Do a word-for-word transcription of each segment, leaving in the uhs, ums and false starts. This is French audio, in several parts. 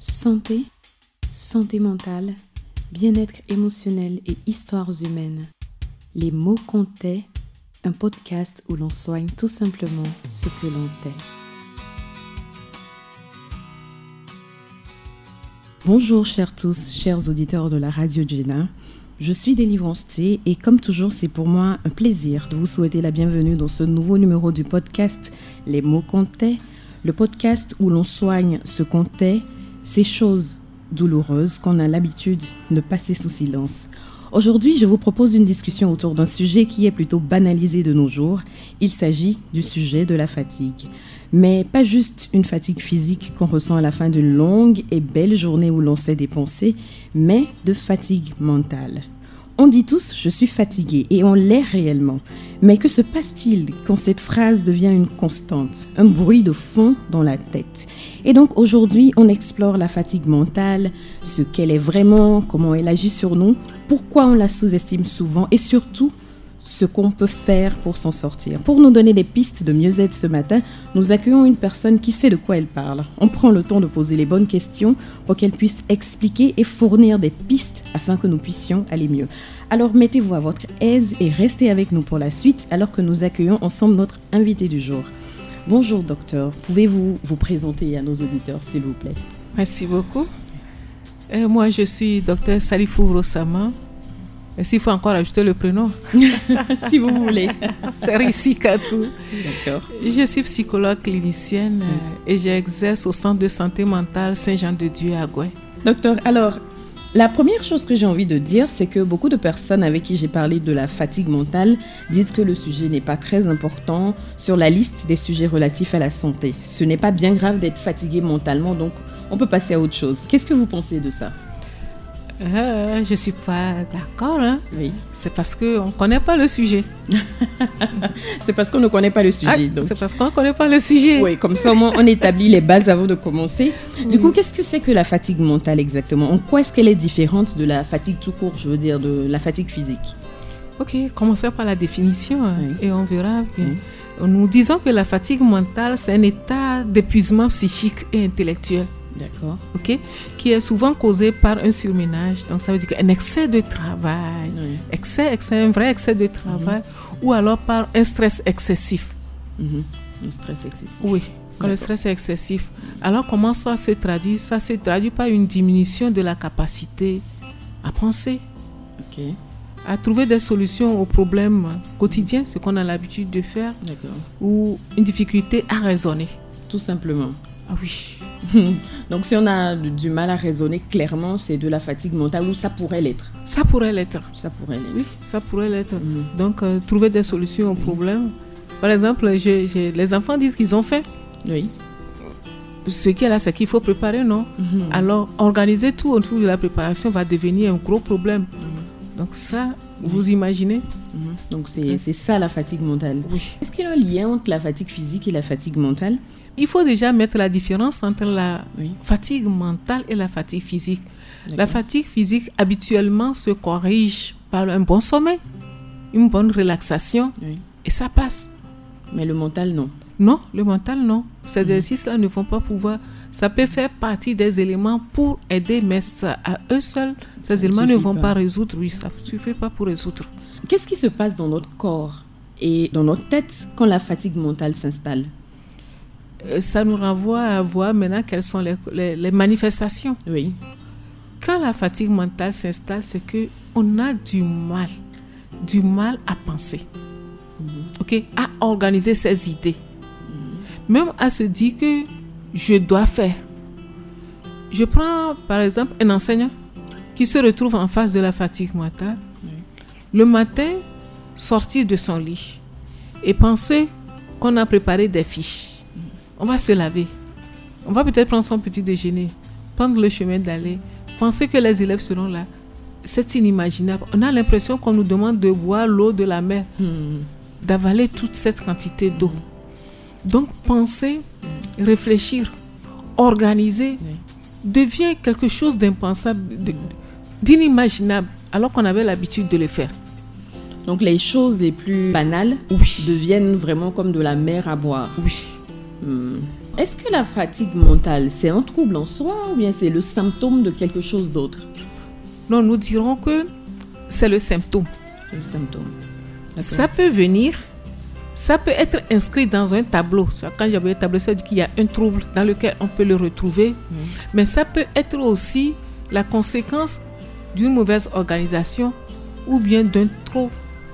Santé, santé mentale, bien-être émotionnel et histoires humaines. Les mots comptaient, un podcast où l'on soigne tout simplement ce que l'on tait. Bonjour chers tous, chers auditeurs de la Radio Jenna. Je suis Délivrance T et comme toujours, c'est pour moi un plaisir de vous souhaiter la bienvenue dans ce nouveau numéro du podcast Les mots comptaient, le podcast où l'on soigne ce qu'on tait, ces choses douloureuses qu'on a l'habitude de passer sous silence. Aujourd'hui, je vous propose une discussion autour d'un sujet qui est plutôt banalisé de nos jours. Il s'agit du sujet de la fatigue. Mais pas juste une fatigue physique qu'on ressent à la fin d'une longue et belle journée où l'on s'est dépensé, mais de fatigue mentale. On dit tous « je suis fatigué » et on l'est réellement. Mais que se passe-t-il quand cette phrase devient une constante, un bruit de fond dans la tête? Et donc aujourd'hui, on explore la fatigue mentale, ce qu'elle est vraiment, comment elle agit sur nous, pourquoi on la sous-estime souvent et surtout, ce qu'on peut faire pour s'en sortir. Pour nous donner des pistes de mieux-être ce matin, nous accueillons une personne qui sait de quoi elle parle. On prend le temps de poser les bonnes questions pour qu'elle puisse expliquer et fournir des pistes afin que nous puissions aller mieux. Alors mettez-vous à votre aise et restez avec nous pour la suite alors que nous accueillons ensemble notre invité du jour. Bonjour docteur, pouvez-vous vous présenter à nos auditeurs s'il vous plaît? Merci beaucoup. Euh, moi je suis docteur Salifou Rossama. Et s'il faut encore ajouter le prénom. Si vous voulez. C'est Rissi Katou. D'accord. Je suis psychologue clinicienne oui. euh, et j'exerce au centre de santé mentale Saint-Jean-de-Dieu à Gouin. Docteur, alors, la première chose que j'ai envie de dire, c'est que beaucoup de personnes avec qui j'ai parlé de la fatigue mentale disent que le sujet n'est pas très important sur la liste des sujets relatifs à la santé. Ce n'est pas bien grave d'être fatigué mentalement, donc on peut passer à autre chose. Qu'est-ce que vous pensez de ça? Euh, je ne suis pas d'accord. Hein. Oui. C'est parce qu'on ne connaît pas le sujet. C'est parce qu'on ne connaît pas le sujet. Ah, donc. C'est parce qu'on ne connaît pas le sujet. Oui, comme ça, au moins, on établit les bases avant de commencer. Du oui. coup, qu'est-ce que c'est que la fatigue mentale exactement? En quoi est-ce qu'elle est différente de la fatigue tout court, je veux dire, de la fatigue physique? Ok, commençons par la définition oui. et on verra bien. Oui. Nous disons que la fatigue mentale, c'est un état d'épuisement psychique et intellectuel. D'accord. Ok, qui est souvent causé par un surménage. Donc, ça veut dire qu'un excès de travail, oui. excès, excès, un vrai excès de travail, mm-hmm. ou alors par un stress excessif. Mm-hmm. Un stress excessif. Oui, quand D'accord. le stress est excessif. Alors, comment ça se traduit? Ça se traduit par une diminution de la capacité à penser, ok, à trouver des solutions aux problèmes quotidiens, ce qu'on a l'habitude de faire, D'accord. ou une difficulté à raisonner. Tout simplement. Ah oui. Donc, si on a du mal à raisonner clairement, c'est de la fatigue mentale ou ça pourrait l'être? Ça pourrait l'être. Ça pourrait l'être. Oui, ça pourrait l'être. Mmh. Donc, euh, trouver des solutions aux problèmes. Par exemple, j'ai, j'ai, les enfants disent qu'ils ont faim. Oui. Ce qui est là, c'est qu'il faut préparer, non? Mmh. Alors, organiser tout autour de la préparation va devenir un gros problème. Mmh. Donc, ça, oui. vous imaginez? Mmh. Donc, c'est, oui. c'est ça la fatigue mentale. Oui. Est-ce qu'il y a un lien entre la fatigue physique et la fatigue mentale? Il faut déjà mettre la différence entre la oui. fatigue mentale et la fatigue physique. D'accord. La fatigue physique, habituellement, se corrige par un bon sommeil, une bonne relaxation, oui. et ça passe. Mais le mental, non. Non, le mental, non. Ces mmh. exercices-là ne vont pas pouvoir... Ça peut faire partie des éléments pour aider, mais ça, à eux seuls, ces ça éléments ne, ne vont pas. pas résoudre. Oui, ça ne suffit pas pour résoudre. Qu'est-ce qui se passe dans notre corps et dans notre tête quand la fatigue mentale s'installe? Ça nous renvoie à voir maintenant quelles sont les, les, les manifestations. Oui. Quand la fatigue mentale s'installe, c'est qu'on a du mal, du mal à penser, mm-hmm. okay, à organiser ses idées, mm-hmm. même à se dire que je dois faire. Je prends par exemple un enseignant qui se retrouve en face de la fatigue mentale. Oui. Le matin, sortir de son lit et penser qu'on a préparé des fiches. On va se laver. On va peut-être prendre son petit déjeuner, prendre le chemin d'aller, penser que les élèves seront là. C'est inimaginable. On a l'impression qu'on nous demande de boire l'eau de la mer, mmh. d'avaler toute cette quantité d'eau. Mmh. Donc, penser, mmh. réfléchir, organiser, oui. devient quelque chose d'impensable, de, d'inimaginable, alors qu'on avait l'habitude de le faire. Donc, les choses les plus banales oui. deviennent vraiment comme de la mer à boire. Oui. Hmm. est-ce que la fatigue mentale, c'est un trouble en soi ou bien c'est le symptôme de quelque chose d'autre? Non, nous dirons que c'est le symptôme. Le symptôme. D'accord. Ça peut venir, ça peut être inscrit dans un tableau. Quand il y a un tableau, ça veut dire qu'il y a un trouble dans lequel on peut le retrouver. Mmh. Mais ça peut être aussi la conséquence d'une mauvaise organisation ou bien d'un trop,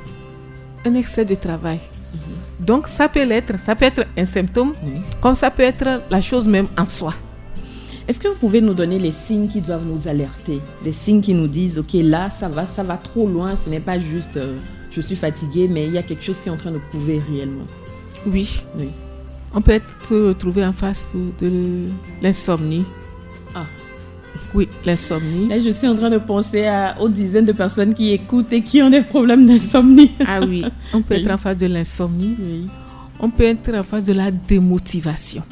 un excès de travail. Mmh. Donc, ça peut l'être, ça peut être un symptôme, oui. Comme ça peut être la chose même en soi. Est-ce que vous pouvez nous donner les signes qui doivent nous alerter? Des signes qui nous disent, ok, là, ça va, ça va trop loin, ce n'est pas juste euh, je suis fatigué, mais il y a quelque chose qui est en train de couver réellement. Oui. oui. On peut être retrouvé en face de, de l'insomnie. Ah. Oui, l'insomnie. Là, je suis en train de penser à, aux dizaines de personnes qui écoutent et qui ont des problèmes d'insomnie. Ah oui, on peut oui. être en face de l'insomnie. Oui. On peut être en face de la démotivation.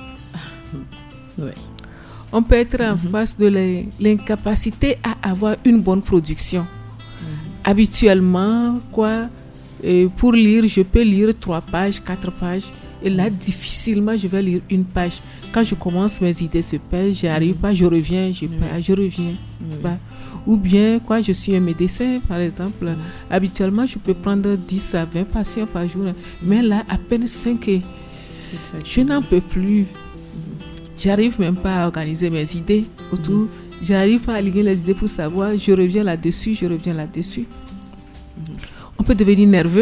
Oui. On peut être en mm-hmm. face de l'incapacité à avoir une bonne production. Mm-hmm. Habituellement, quoi, euh, pour lire, je peux lire trois pages, quatre pages. Et là, difficilement, je vais lire une page. Quand je commence, mes idées se perdent, je n'arrive pas, je reviens, je perds, mm-hmm. je reviens. Mm-hmm. Bah. Ou bien, quoi, je suis un médecin, par exemple. Mm-hmm. Habituellement, je peux prendre dix à vingt patients par jour. Mais là, à peine cinq. Je n'en peux plus. J'arrive même pas à organiser mes idées autour. Mmh. J'arrive pas à aligner les idées pour savoir. Je reviens là-dessus, je reviens là-dessus. Mmh. On peut devenir nerveux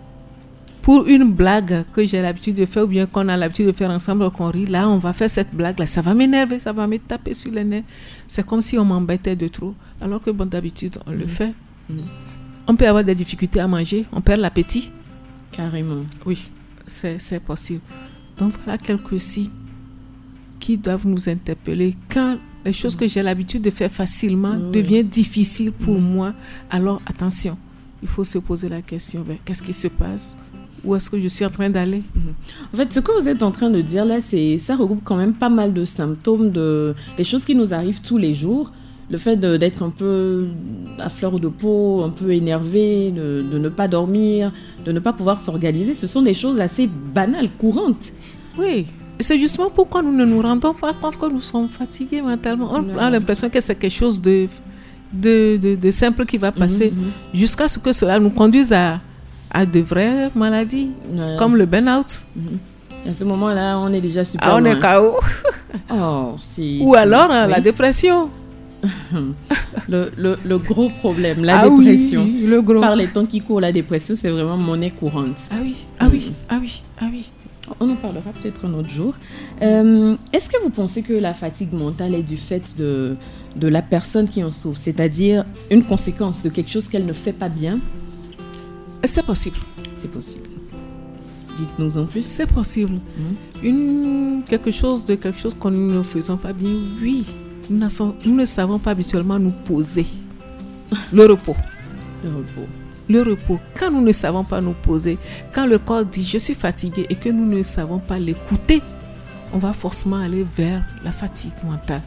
pour une blague que j'ai l'habitude de faire ou bien qu'on a l'habitude de faire ensemble, qu'on rit. Là, on va faire cette blague-là. Ça va m'énerver, ça va me taper sur les nerfs. C'est comme si on m'embêtait de trop. Alors que, bon, d'habitude, on mmh. le fait. Mmh. On peut avoir des difficultés à manger. On perd l'appétit. Carrément. Oui, c'est, c'est possible. Donc, voilà quelques signes qui doivent nous interpeller. Quand les choses que j'ai l'habitude de faire facilement oui. deviennent difficiles pour mmh. moi, alors attention, il faut se poser la question, ben, qu'est-ce qui se passe? Où est-ce que je suis en train d'aller? Mmh. En fait, ce que vous êtes en train de dire là, c'est, ça regroupe quand même pas mal de symptômes, de, des choses qui nous arrivent tous les jours. Le fait de, d'être un peu à fleur de peau, un peu énervé, de, de ne pas dormir, de ne pas pouvoir s'organiser, ce sont des choses assez banales, courantes. Oui. C'est justement pourquoi nous ne nous rendons pas compte que nous sommes fatigués mentalement. On non. a l'impression que c'est quelque chose de, de, de, de simple qui va passer mm-hmm. jusqu'à ce que cela nous conduise à, à de vraies maladies, non. comme le burn-out. Mm-hmm. À ce moment-là, on est déjà super ah, on loin. est K O. oh, c'est, Ou c'est... alors hein, oui. la dépression. le, le, le gros problème, la ah dépression. Oui, le gros. Par les temps qui courent, la dépression, c'est vraiment monnaie courante. Ah oui, ah mm. oui, ah oui, ah oui. On en parlera peut-être un autre jour. Euh, est-ce que vous pensez que la fatigue mentale est du fait de, de la personne qui en souffre, c'est-à-dire une conséquence de quelque chose qu'elle ne fait pas bien? C'est possible. C'est possible. Dites-nous en plus. C'est possible. Mmh. Une, quelque chose de quelque chose que nous ne faisons pas bien, oui. Nous, nous ne savons pas habituellement nous poser. Le repos. Le repos. Le repos, quand nous ne savons pas nous poser, quand le corps dit je suis fatigué et que nous ne savons pas l'écouter, on va forcément aller vers la fatigue mentale.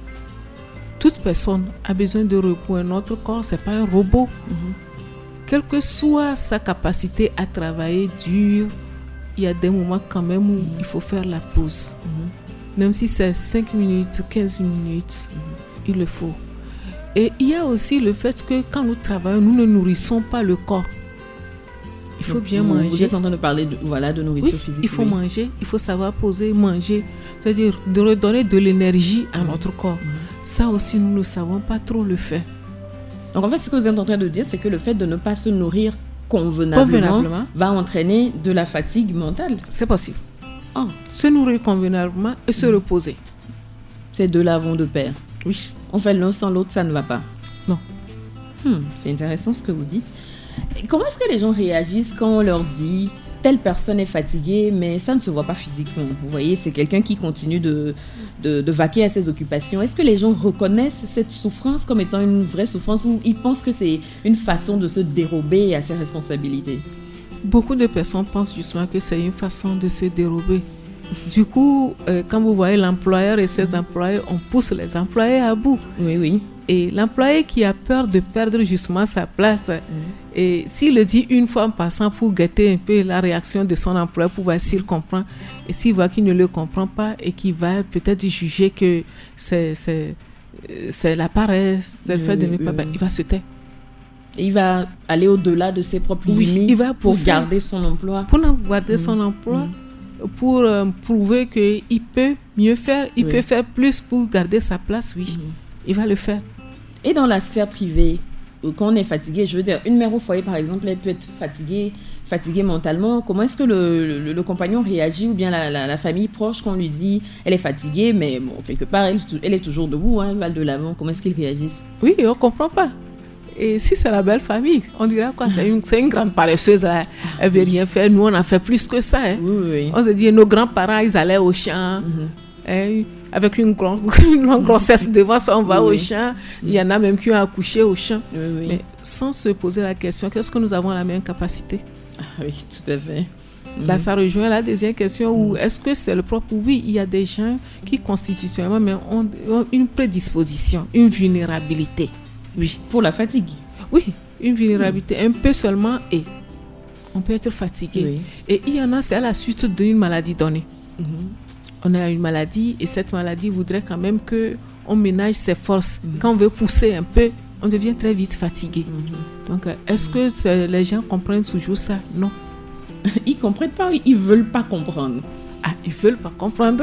Toute personne a besoin de repos. Notre corps, ce n'est pas un robot. Mm-hmm. Quelle que soit sa capacité à travailler dur, il y a des moments quand même où mm-hmm. il faut faire la pause. Mm-hmm. Même si c'est cinq minutes, quinze minutes, mm-hmm. il le faut. Et il y a aussi le fait que quand nous travaillons, nous ne nourrissons pas le corps. Il faut Donc, bien vous, manger. Vous êtes en train de parler de, voilà, de nourriture oui, physique. Il faut oui. manger, il faut savoir poser, manger. C'est-à-dire de redonner de l'énergie à mmh. notre corps. Mmh. Ça aussi, nous ne savons pas trop le faire. Donc en fait, ce que vous êtes en train de dire, c'est que le fait de ne pas se nourrir convenablement, convenablement. va entraîner de la fatigue mentale. C'est possible. Oh. Se nourrir convenablement et mmh. se reposer. Ces deux-là vont de pair. Oui. On fait l'un sans l'autre, ça ne va pas. Non. Hmm, c'est intéressant ce que vous dites. Et comment est-ce que les gens réagissent quand on leur dit telle personne est fatiguée, mais ça ne se voit pas physiquement? Vous voyez, c'est quelqu'un qui continue de, de, de vaquer à ses occupations. Est-ce que les gens reconnaissent cette souffrance comme étant une vraie souffrance ou ils pensent que c'est une façon de se dérober à ses responsabilités? Beaucoup de personnes pensent justement que c'est une façon de se dérober. Du coup, euh, quand vous voyez l'employeur et ses employés, on pousse les employés à bout. Oui, oui. Et l'employé qui a peur de perdre justement sa place mmh. Et s'il le dit une fois en passant pour guetter un peu la réaction de son employeur, pour voir s'il comprend. Et s'il voit qu'il ne le comprend pas et qu'il va peut-être juger que c'est, c'est, c'est la paresse, c'est le fait de ne pas... Ben, il va se taire. Et il va aller au-delà de ses propres oui, limites il va pour pousser, garder son emploi. Pour garder mmh. son emploi, mmh. pour euh, prouver qu'il peut mieux faire, il oui. peut faire plus pour garder sa place, oui. Mmh. Il va le faire. Et dans la sphère privée, quand on est fatigué, je veux dire, une mère au foyer, par exemple, elle peut être fatiguée, fatiguée mentalement. Comment est-ce que le, le, le compagnon réagit ou bien la, la, la famille proche quand on lui dit elle est fatiguée, mais bon, quelque part, elle, elle est toujours debout, hein, elle va de l'avant. Comment est-ce qu'ils réagissent? Oui, on ne comprend pas. Et si c'est la belle famille, on dirait quoi? C'est une, c'est une grande paresseuse. Hein. Elle ne veut rien faire. Nous, on a fait plus que ça. Hein. Oui, oui. On se dit, nos grands-parents, ils allaient au champ. Mm-hmm. Hein, avec une, grande, une longue grossesse devant ça, on va oui. au champ. Il y en a même qui ont accouché au champ. Oui, oui. Mais sans se poser la question, qu'est-ce que nous avons la même capacité? Ah, oui, tout à fait. Là, ça rejoint la deuxième question où est-ce que c'est le propre? Oui, il y a des gens qui constitutionnellement mais ont, ont une prédisposition, une vulnérabilité. Oui. Pour la fatigue? Oui, une vulnérabilité, mmh. un peu seulement, et on peut être fatigué. Oui. Et il y en a, c'est à la suite d'une maladie donnée. Mmh. On a une maladie et cette maladie voudrait quand même qu'on ménage ses forces. Mmh. Quand on veut pousser un peu, on devient très vite fatigué. Mmh. Donc, est-ce que c'est, les gens comprennent toujours ça? Non. Ils ne comprennent pas, ils ne veulent pas comprendre. Ah, ils ne veulent pas comprendre.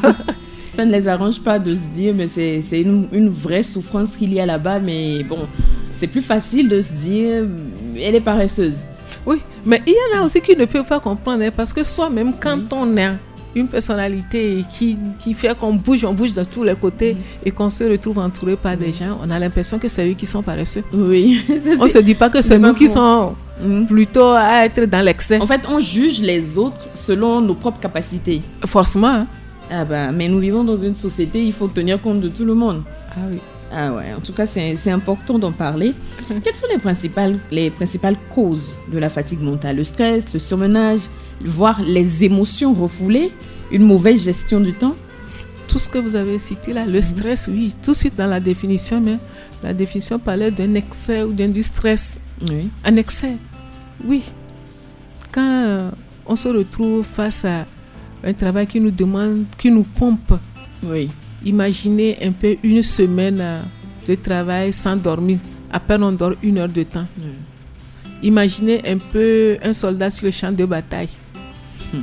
Ça ne les arrange pas de se dire, mais c'est, c'est une, une vraie souffrance qu'il y a là-bas. Mais bon, c'est plus facile de se dire, elle est paresseuse. Oui, mais il y en a aussi qui ne peuvent pas comprendre, hein, parce que soi-même, quand oui. on a une personnalité qui, qui fait qu'on bouge, on bouge de tous les côtés oui. et qu'on se retrouve entouré par oui. des gens, on a l'impression que c'est eux qui sont paresseux. Oui. On ne se dit pas que c'est, c'est nous qui sommes mmh. plutôt à être dans l'excès. En fait, on juge les autres selon nos propres capacités. Forcément, hein. Ah bah, mais nous vivons dans une société, il faut tenir compte de tout le monde. Ah oui. Ah ouais, en tout cas, c'est, c'est important d'en parler. Quelles sont les principales, les principales causes de la fatigue mentale? Le stress, le surmenage, voire les émotions refoulées, une mauvaise gestion du temps? Tout ce que vous avez cité là, le stress, oui, tout de suite dans la définition, mais la définition parlait d'un excès ou d'un du stress. Oui. Un excès, oui. Quand euh, on se retrouve face à un travail qui nous demande, qui nous pompe. Oui. Imaginez un peu une semaine de travail sans dormir. À peine on dort une heure de temps. Oui. Imaginez un peu un soldat sur le champ de bataille. Hmm.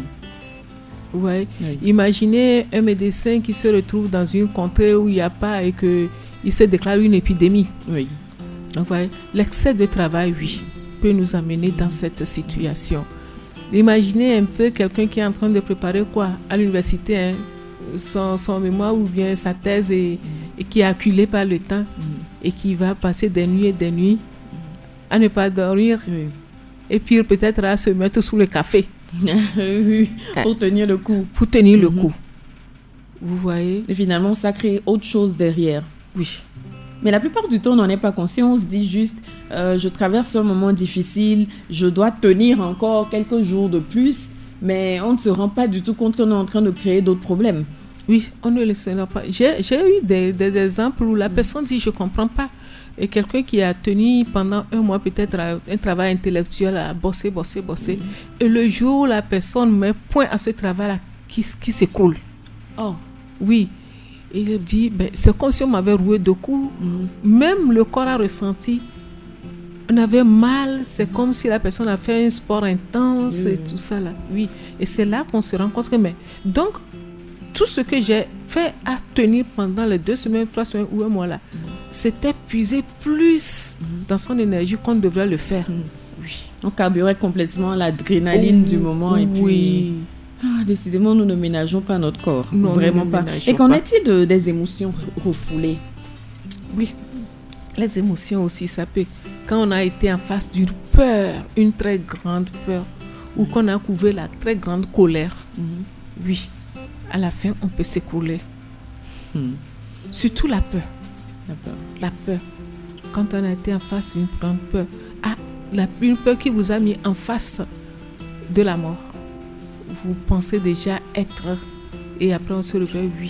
Ouais. Oui. Imaginez un médecin qui se retrouve dans une contrée où il n'y a pas et qu'il se déclare une épidémie. Oui. Donc, ouais, l'excès de travail, oui, peut nous amener dans cette situation. Imaginez un peu quelqu'un qui est en train de préparer quoi à l'université, hein, son, son mémoire ou bien sa thèse et, mm. et qui est acculé par le temps mm. et qui va passer des nuits et des nuits mm. à ne pas dormir oui. et puis peut-être à se mettre sous le café. Oui, pour tenir le coup. Pour tenir mm-hmm. le coup. Vous voyez? Et finalement, ça crée autre chose derrière. Oui. Mais la plupart du temps, on n'en est pas conscient. On se dit juste, euh, je traverse un moment difficile, je dois tenir encore quelques jours de plus. Mais on ne se rend pas du tout compte qu'on est en train de créer d'autres problèmes. Oui, on ne le sait pas. J'ai, j'ai eu des, des exemples où la personne dit, je ne comprends pas. Et quelqu'un qui a tenu pendant un mois peut-être un travail intellectuel à bosser, bosser, bosser. Mm-hmm. Et le jour où la personne met point à ce travail-là, qui, qui s'écroule. Oh. Oui. Et il dit, ben, c'est comme si on m'avait roué de coups. Mm-hmm. Même le corps a ressenti. On avait mal. C'est mm-hmm. comme si la personne a fait un sport intense mm-hmm. et tout ça là. Oui. Et c'est là qu'on se rend compte que, mais, donc, tout ce que j'ai fait à tenir pendant les deux semaines, trois semaines ou un mois là, mm-hmm. c'était puiser plus mm-hmm. dans son énergie qu'on devrait le faire. Mm-hmm. Oui. On carburait complètement l'adrénaline oh, du moment et puis... Oui. Ah, décidément, nous ne ménageons pas notre corps. Non, vraiment pas. Et qu'en pas. Est-il de, des émotions refoulées? Oui, les émotions aussi, ça peut. Quand on a été en face d'une peur, une très grande peur, ou mmh. qu'on a couvert la très grande colère, mmh. oui, à la fin, on peut s'écrouler. Mmh. Surtout la peur. La peur. La peur. Quand on a été en face d'une grande peur, ah, la, une peur qui vous a mis en face de la mort. Vous pensez déjà être, et après on se réveille, oui.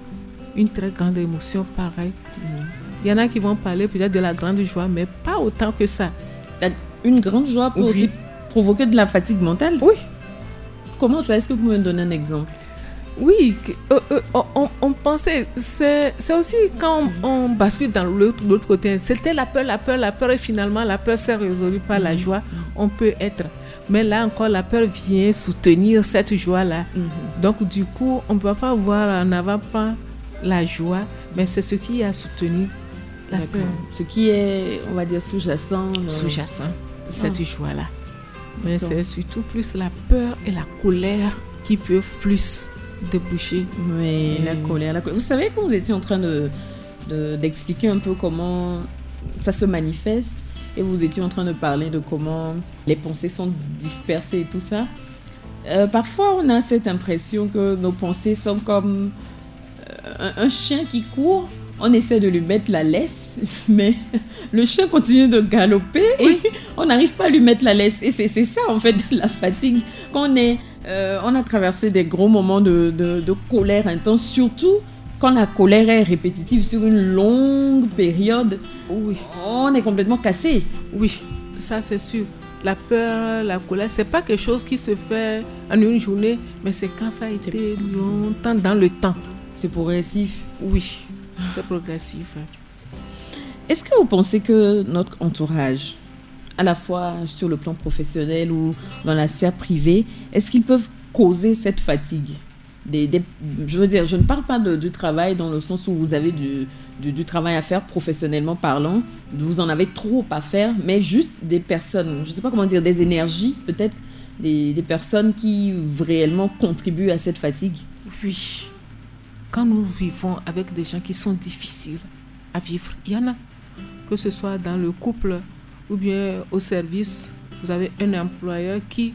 Une très grande émotion, pareil. Mmh. Il y en a qui vont parler peut-être de la grande joie, mais pas autant que ça. La, une grande joie peut oui. aussi provoquer de la fatigue mentale? Oui. Comment ça? Est-ce que vous pouvez me donner un exemple? Oui, euh, euh, on, on pensait, c'est, c'est aussi quand on, on bascule dans l'autre, l'autre côté, c'était la peur, la peur, la peur, et finalement la peur s'est résolue par la joie, on peut être. Mais là encore, la peur vient soutenir cette joie-là. Mm-hmm. Donc du coup, on ne va pas voir en avant-plan la joie, mais c'est ce qui a soutenu la D'accord. peur. Ce qui est, on va dire, sous-jacent. Le... Sous-jacent, cette ah. joie-là. Mais D'accord. c'est surtout plus la peur et la colère qui peuvent plus déboucher. Oui, et... la colère, la colère. Vous savez, quand vous étiez en train de, de, d'expliquer un peu comment ça se manifeste, et vous étiez en train de parler de comment les pensées sont dispersées et tout ça, euh, parfois on a cette impression que nos pensées sont comme euh, un, un chien qui court. On essaie de lui mettre la laisse, mais le chien continue de galoper et oui. on n'arrive pas à lui mettre la laisse. Et c'est, c'est ça, en fait, la fatigue. Quand on, est, euh, on a traversé des gros moments de, de, de colère intense, surtout quand la colère est répétitive sur une longue période, oui. on est complètement cassé. Oui, ça c'est sûr. La peur, la colère, c'est pas quelque chose qui se fait en une journée, mais c'est quand ça a été longtemps dans le temps. C'est progressif. Oui. C'est progressif. Est-ce que vous pensez que notre entourage, à la fois sur le plan professionnel ou dans la sphère privée, est-ce qu'ils peuvent causer cette fatigue? des, des, Je veux dire, je ne parle pas de, du travail dans le sens où vous avez du, du, du travail à faire professionnellement parlant, vous en avez trop à faire, mais juste des personnes, je ne sais pas comment dire, des énergies peut-être, des, des personnes qui réellement contribuent à cette fatigue. Oui. Quand nous vivons avec des gens qui sont difficiles à vivre, il y en a, que ce soit dans le couple ou bien au service, vous avez un employeur qui,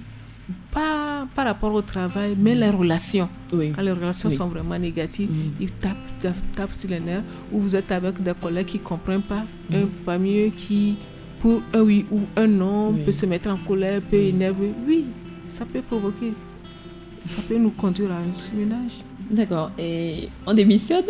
pas par rapport au travail, mais les relations, oui. quand les relations oui. sont vraiment négatives, mm. il tape, tape, tape sur les nerfs, ou vous êtes avec des collègues qui ne comprennent pas, mm. un parmi eux qui, pour un oui ou un non, oui. peut se mettre en colère, peut oui. énerver. Oui, ça peut provoquer, ça peut nous conduire à un surmenage. D'accord. Et on démissionne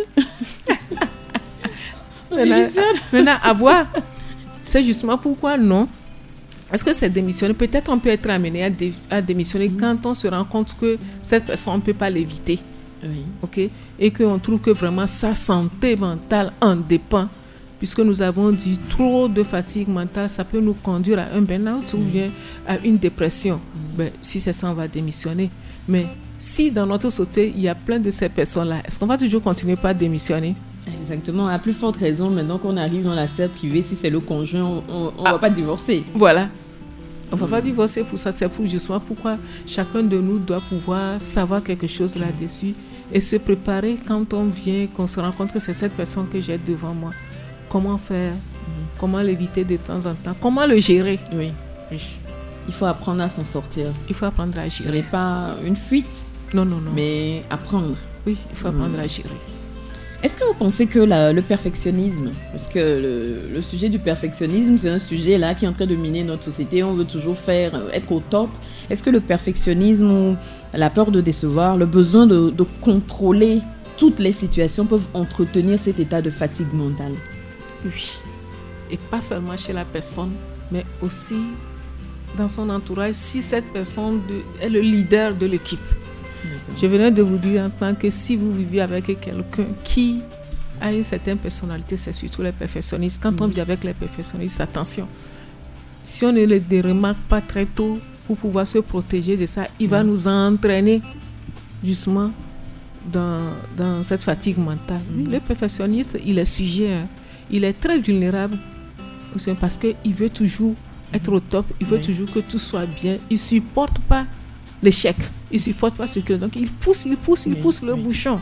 On maintenant, démissionne Maintenant, à voir. C'est justement pourquoi non. Est-ce que c'est démissionner? Peut-être on peut être amené à, dé, à démissionner mmh. quand on se rend compte que cette personne, on ne peut pas l'éviter. Oui. Okay? Et qu'on trouve que vraiment sa santé mentale en dépend. Puisque nous avons dit trop de fatigue mentale, ça peut nous conduire à un burn-out mmh. ou bien à une dépression. Mmh. Ben, si c'est ça, on va démissionner. Mais si dans notre société, il y a plein de ces personnes-là, est-ce qu'on va toujours continuer par démissionner? Exactement. À plus forte raison, maintenant qu'on arrive dans la sphère privée, si c'est le conjoint, on ne ah. va pas divorcer. Voilà. On ne va mmh. pas divorcer pour ça. C'est pour justement pourquoi chacun de nous doit pouvoir savoir quelque chose là-dessus et se préparer quand on vient, qu'on se rend compte que c'est cette personne que j'ai devant moi. Comment faire? Mmh. Comment l'éviter de temps en temps? Comment le gérer? Oui. oui. Il faut apprendre à s'en sortir. Il faut apprendre à gérer. Ce n'est pas une fuite. Non, non, non. Mais apprendre. Oui, il faut apprendre mmh. à gérer. Est-ce que vous pensez que la, le perfectionnisme, parce que le, le sujet du perfectionnisme, c'est un sujet là qui est en train de miner notre société, on veut toujours faire, être au top. Est-ce que le perfectionnisme ou la peur de décevoir, le besoin de, de contrôler toutes les situations peuvent entretenir cet état de fatigue mentale? Oui. Et pas seulement chez la personne, mais aussi dans son entourage, si cette personne de, est le leader de l'équipe. D'accord. Je venais de vous dire en tant que si vous vivez avec quelqu'un qui a une certaine personnalité, c'est surtout les perfectionnistes. Quand mmh. on vit avec les perfectionnistes, attention, si on ne les remarque pas très tôt pour pouvoir se protéger de ça, il mmh. va nous entraîner justement dans, dans cette fatigue mentale. Mmh. Le perfectionniste, il est sujet, hein. Il est très vulnérable parce qu'il veut toujours être au top, il veut oui. toujours que tout soit bien, il ne supporte pas l'échec, il ne supporte pas ce que... Donc il pousse, il pousse, il oui, pousse le oui. bouchon.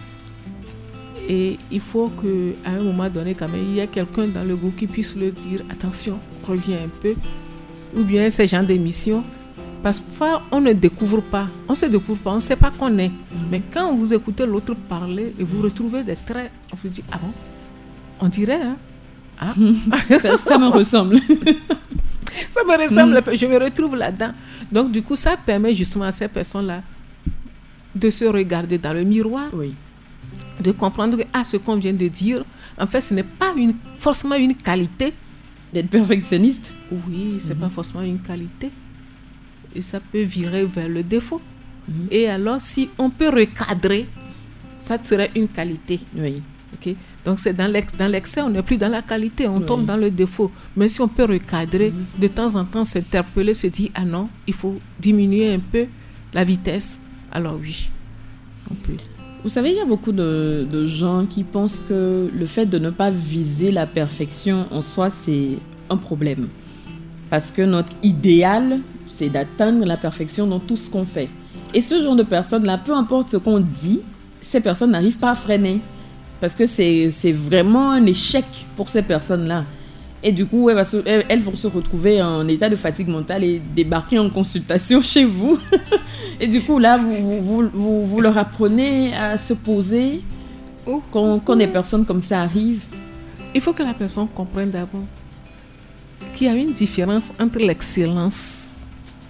Et il faut qu'à un moment donné, quand même, il y ait quelqu'un dans le groupe qui puisse le dire, attention, reviens un peu. Ou bien ces gens d'émission. Parce que parfois, on ne découvre pas, on ne se découvre pas, on ne sait pas qu'on est. Mm-hmm. Mais quand vous écoutez l'autre parler et vous retrouvez des traits, on vous dit, ah bon, on dirait, hein? Ah. ça, ça me ressemble. Ça me ressemble, mmh. je me retrouve là-dedans. Donc, du coup, ça permet justement à ces personnes-là de se regarder dans le miroir, oui. de comprendre que ah, ce qu'on vient de dire, en fait, ce n'est pas une, forcément une qualité, D'être perfectionniste? Oui, c'est Mhm. pas forcément une qualité. Et ça peut virer vers le défaut. Mhm. Et alors, si on peut recadrer, ça serait une qualité. Oui. Okay? Donc, c'est dans, l'ex- dans l'excès, on n'est plus dans la qualité, on Oui. tombe dans le défaut. Mais si on peut recadrer, Mhm. de temps en temps s'interpeller, se dire, ah non, il faut diminuer un peu la vitesse, alors oui, on peut. Vous savez, il y a beaucoup de, de gens qui pensent que le fait de ne pas viser la perfection en soi, c'est un problème. Parce que notre idéal, c'est d'atteindre la perfection dans tout ce qu'on fait. Et ce genre de personnes-là, peu importe ce qu'on dit, ces personnes n'arrivent pas à freiner. Parce que c'est, c'est vraiment un échec pour ces personnes-là. Et du coup, elles, va se- elles- elles vont se retrouver en état de fatigue mentale et débarquer en consultation chez vous. Et du coup, là, vous, vous, vous, vous, vous leur apprenez à se poser Oh. quand, quand des personnes comme ça arrivent. Il faut que la personne comprenne d'abord qu'il y a une différence entre l'excellence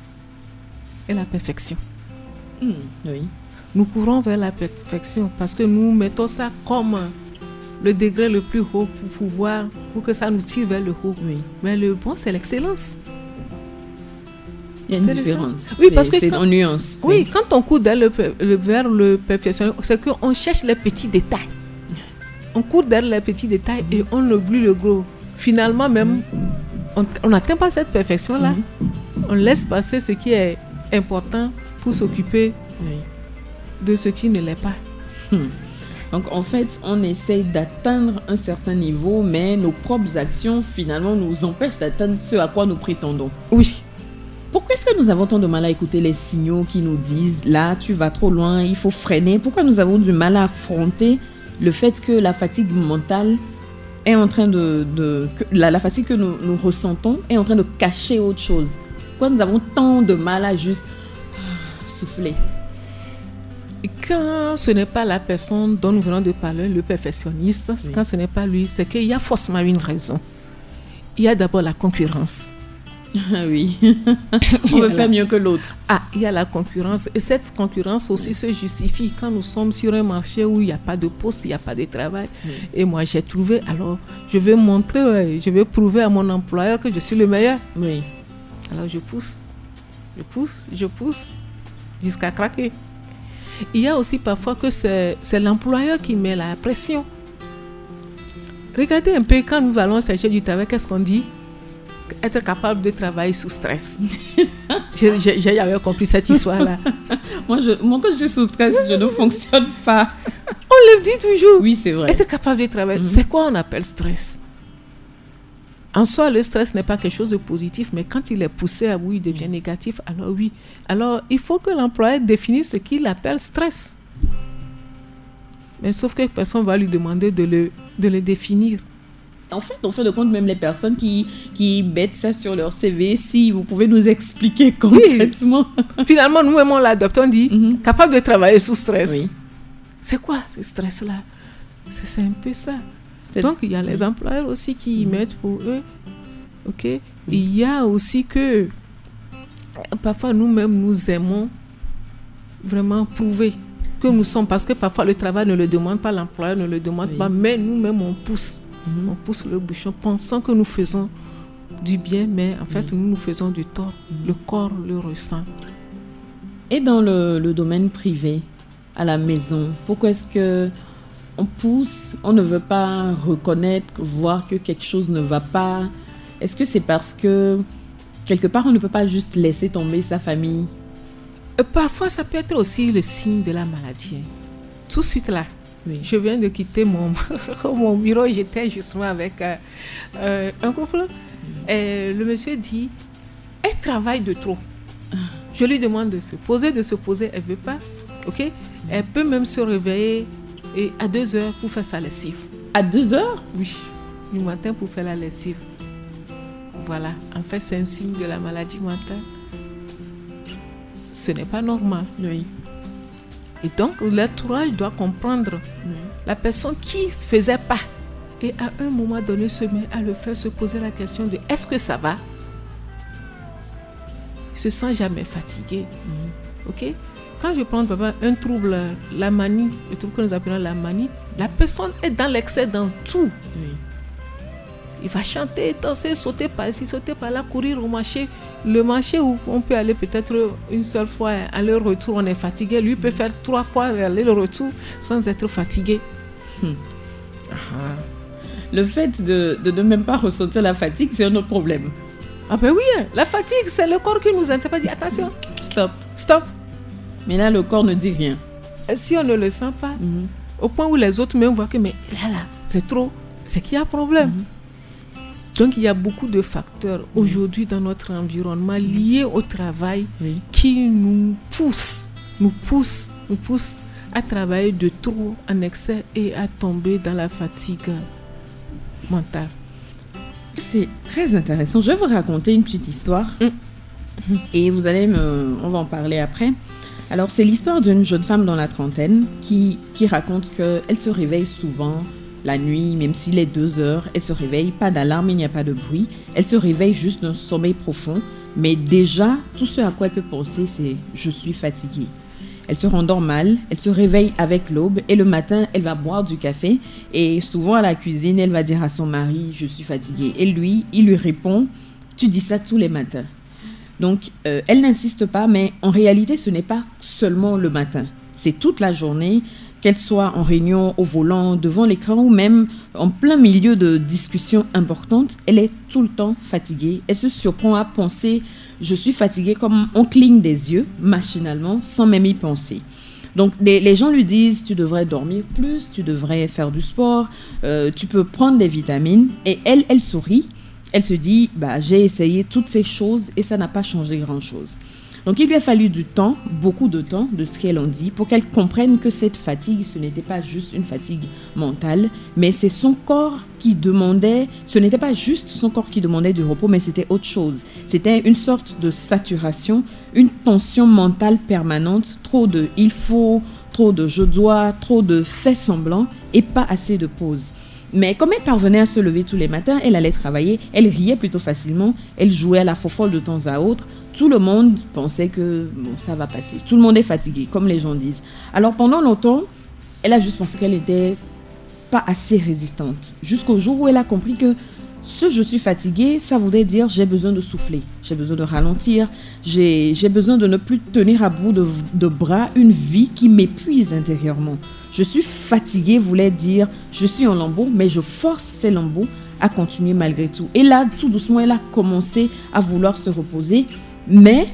et la perfection. Hmm, oui. Nous courons vers la perfection parce que nous mettons ça comme le degré le plus haut pour pouvoir, pour que ça nous tire vers le haut. Oui. Mais le bon, c'est l'excellence. Il y a une C'est le différence. ça. Oui, C'est- parce que c'est quand- en nuance. Oui, quand on court vers le, le- vers le perfectionnisme, c'est qu'on cherche les petits détails. On court derrière les petits détails et on oublie le gros. Finalement, même, on on n'atteint pas cette perfection-là. Mhm. On laisse passer ce qui est important pour s'occuper Oui. de ce qui ne l'est pas. Donc, en fait, on essaye d'atteindre un certain niveau, mais nos propres actions, finalement, nous empêchent d'atteindre ce à quoi nous prétendons. Oui. Pourquoi est-ce que nous avons tant de mal à écouter les signaux qui nous disent « Là, tu vas trop loin, il faut freiner ». Pourquoi nous avons du mal à affronter le fait que la fatigue mentale est en train de... de que la, la fatigue que nous, nous ressentons est en train de cacher autre chose? Pourquoi nous avons tant de mal à juste ah, souffler? Et quand ce n'est pas la personne dont nous venons de parler, le perfectionniste, Oui. quand ce n'est pas lui, c'est qu'il y a forcément une raison. Il y a d'abord la concurrence. Ah oui, on veut faire mieux que l'autre. Ah, il y a la concurrence. Et cette concurrence aussi se justifie quand nous sommes sur un marché où il n'y a pas de poste, il n'y a pas de travail. Oui. Et moi, j'ai trouvé, alors je vais montrer, ouais, je vais prouver à mon employeur que je suis le meilleur. Oui. Alors je pousse, je pousse, je pousse, jusqu'à craquer. Il y a aussi parfois que c'est, c'est l'employeur qui met la pression. Regardez un peu, quand nous allons chercher du travail, qu'est-ce qu'on dit? Être capable de travailler sous stress. j'ai, j'ai, j'ai jamais compris cette histoire-là. Moi, je, moi, quand je suis sous stress, je ne fonctionne pas. On le dit toujours. Oui, c'est vrai. Être capable de travailler. Mhm. C'est quoi on appelle stress? En soi, le stress n'est pas quelque chose de positif, mais quand il est poussé à bout, il devient négatif. Alors oui. Alors, il faut que l'employeur définisse ce qu'il appelle stress. Mais sauf que personne va lui demander de le, de le définir. En fait, on fait de compte même les personnes qui, qui mettent ça sur leur C V. Si vous pouvez nous expliquer concrètement. Finalement, nous-mêmes, on l'adopte. On dit Mhm. capable de travailler sous stress. Oui. C'est quoi ce stress-là? C'est, c'est un peu ça. C'est- Donc, il y a les oui. employeurs aussi qui y Mhm. mettent pour eux. OK? Il y a aussi que parfois nous-mêmes, nous aimons vraiment prouver que nous sommes, parce que parfois le travail ne le demande pas, l'employeur ne le demande Oui. pas, mais nous-mêmes, on pousse. Mhm. On pousse le bouchon pensant que nous faisons du bien, mais en fait, nous nous faisons du tort. Le corps le ressent. Et dans le, le domaine privé, à la maison, pourquoi est-ce que on pousse, on ne veut pas reconnaître, voir que quelque chose ne va pas? Est-ce que c'est parce que quelque part on ne peut pas juste laisser tomber sa famille? Et parfois, ça peut être aussi le signe de la maladie. Tout de suite là. Oui. Je viens de quitter mon, mon bureau, j'étais justement avec euh, euh, un couple. Et le monsieur dit, elle travaille de trop. Je lui demande de se poser, de se poser, elle ne veut pas. Ok? Elle peut même se réveiller et à deux heures pour faire sa lessive. À deux heures? Oui, du matin pour faire la lessive. Voilà, en fait, c'est un signe de la maladie mentale. Ce n'est pas normal. Oui. Et donc, l'entourage doit comprendre Oui. la personne qui ne faisait pas. Et à un moment donné, se met à le faire, se poser la question de est-ce que ça va? Il ne se sent jamais fatigué. Mhm. Ok? Quand je prends papa, un trouble, la manie, le trouble que nous appelons la manie, la personne est dans l'excès dans tout. Oui. il va chanter, danser, sauter par ici, sauter par là, courir au marché. Le marché où on peut aller peut-être une seule fois, aller-retour, on est fatigué. Lui peut faire trois fois aller-retour sans être fatigué. Hmm. Ah. Le fait de, de ne même pas ressentir la fatigue, c'est un autre problème. Ah ben oui, la fatigue, c'est le corps qui nous interpelle. Attention, stop, stop. Mais là, le corps ne dit rien. Et si on ne le sent pas, mm-hmm. au point où les autres même voient que mais là, là, c'est trop, c'est qu'il y a problème. Mm-hmm. Donc, il y a beaucoup de facteurs mm-hmm. aujourd'hui dans notre environnement liés au travail oui. qui nous poussent, nous poussent, nous poussent à travailler de trop en excès et à tomber dans la fatigue mentale. C'est très intéressant. Je vais vous raconter une petite histoire mm. et vous allez me, on va en parler après. Alors, c'est l'histoire d'une jeune femme dans la trentaine qui, qui raconte qu'elle se réveille souvent la nuit, même s'il est deux heures, elle se réveille, pas d'alarme, il n'y a pas de bruit. Elle se réveille juste d'un sommeil profond, mais déjà, tout ce à quoi elle peut penser, c'est « je suis fatiguée ». Elle se rendort mal, elle se réveille avec l'aube et le matin, elle va boire du café et souvent à la cuisine, elle va dire à son mari « je suis fatiguée ». Et lui, il lui répond « tu dis ça tous les matins ». Donc, euh, elle n'insiste pas, mais en réalité, ce n'est pas seulement le matin. C'est toute la journée, qu'elle soit en réunion, au volant, devant l'écran ou même en plein milieu de discussions importantes, elle est tout le temps fatiguée. Elle se surprend à penser « je suis fatiguée » comme on cligne des yeux, machinalement, sans même y penser. Donc, les, les gens lui disent « tu devrais dormir plus, tu devrais faire du sport, euh, tu peux prendre des vitamines ». Et elle, elle sourit. Elle se dit, bah, j'ai essayé toutes ces choses et ça n'a pas changé grand-chose. Donc, il lui a fallu du temps, beaucoup de temps, de ce qu'elle en dit, pour qu'elle comprenne que cette fatigue, ce n'était pas juste une fatigue mentale, mais c'est son corps qui demandait, ce n'était pas juste son corps qui demandait du repos, mais c'était autre chose. C'était une sorte de saturation, une tension mentale permanente, trop de « il faut », trop de « je dois », trop de « fait semblant » et pas assez de pause. Mais comme elle parvenait à se lever tous les matins, elle allait travailler, elle riait plutôt facilement, elle jouait à la fofolle de temps à autre. Tout le monde pensait que bon, ça va passer. Tout le monde est fatigué, comme les gens disent. Alors pendant longtemps, elle a juste pensé qu'elle n'était pas assez résistante. Jusqu'au jour où elle a compris que ce « je suis fatiguée », ça voudrait dire « j'ai besoin de souffler, j'ai besoin de ralentir, j'ai, j'ai besoin de ne plus tenir à bout de, de bras une vie qui m'épuise intérieurement ». Je suis fatiguée voulait dire je suis en lambeaux, mais je force ces lambeaux à continuer malgré tout. Et là, tout doucement, elle a commencé à vouloir se reposer, mais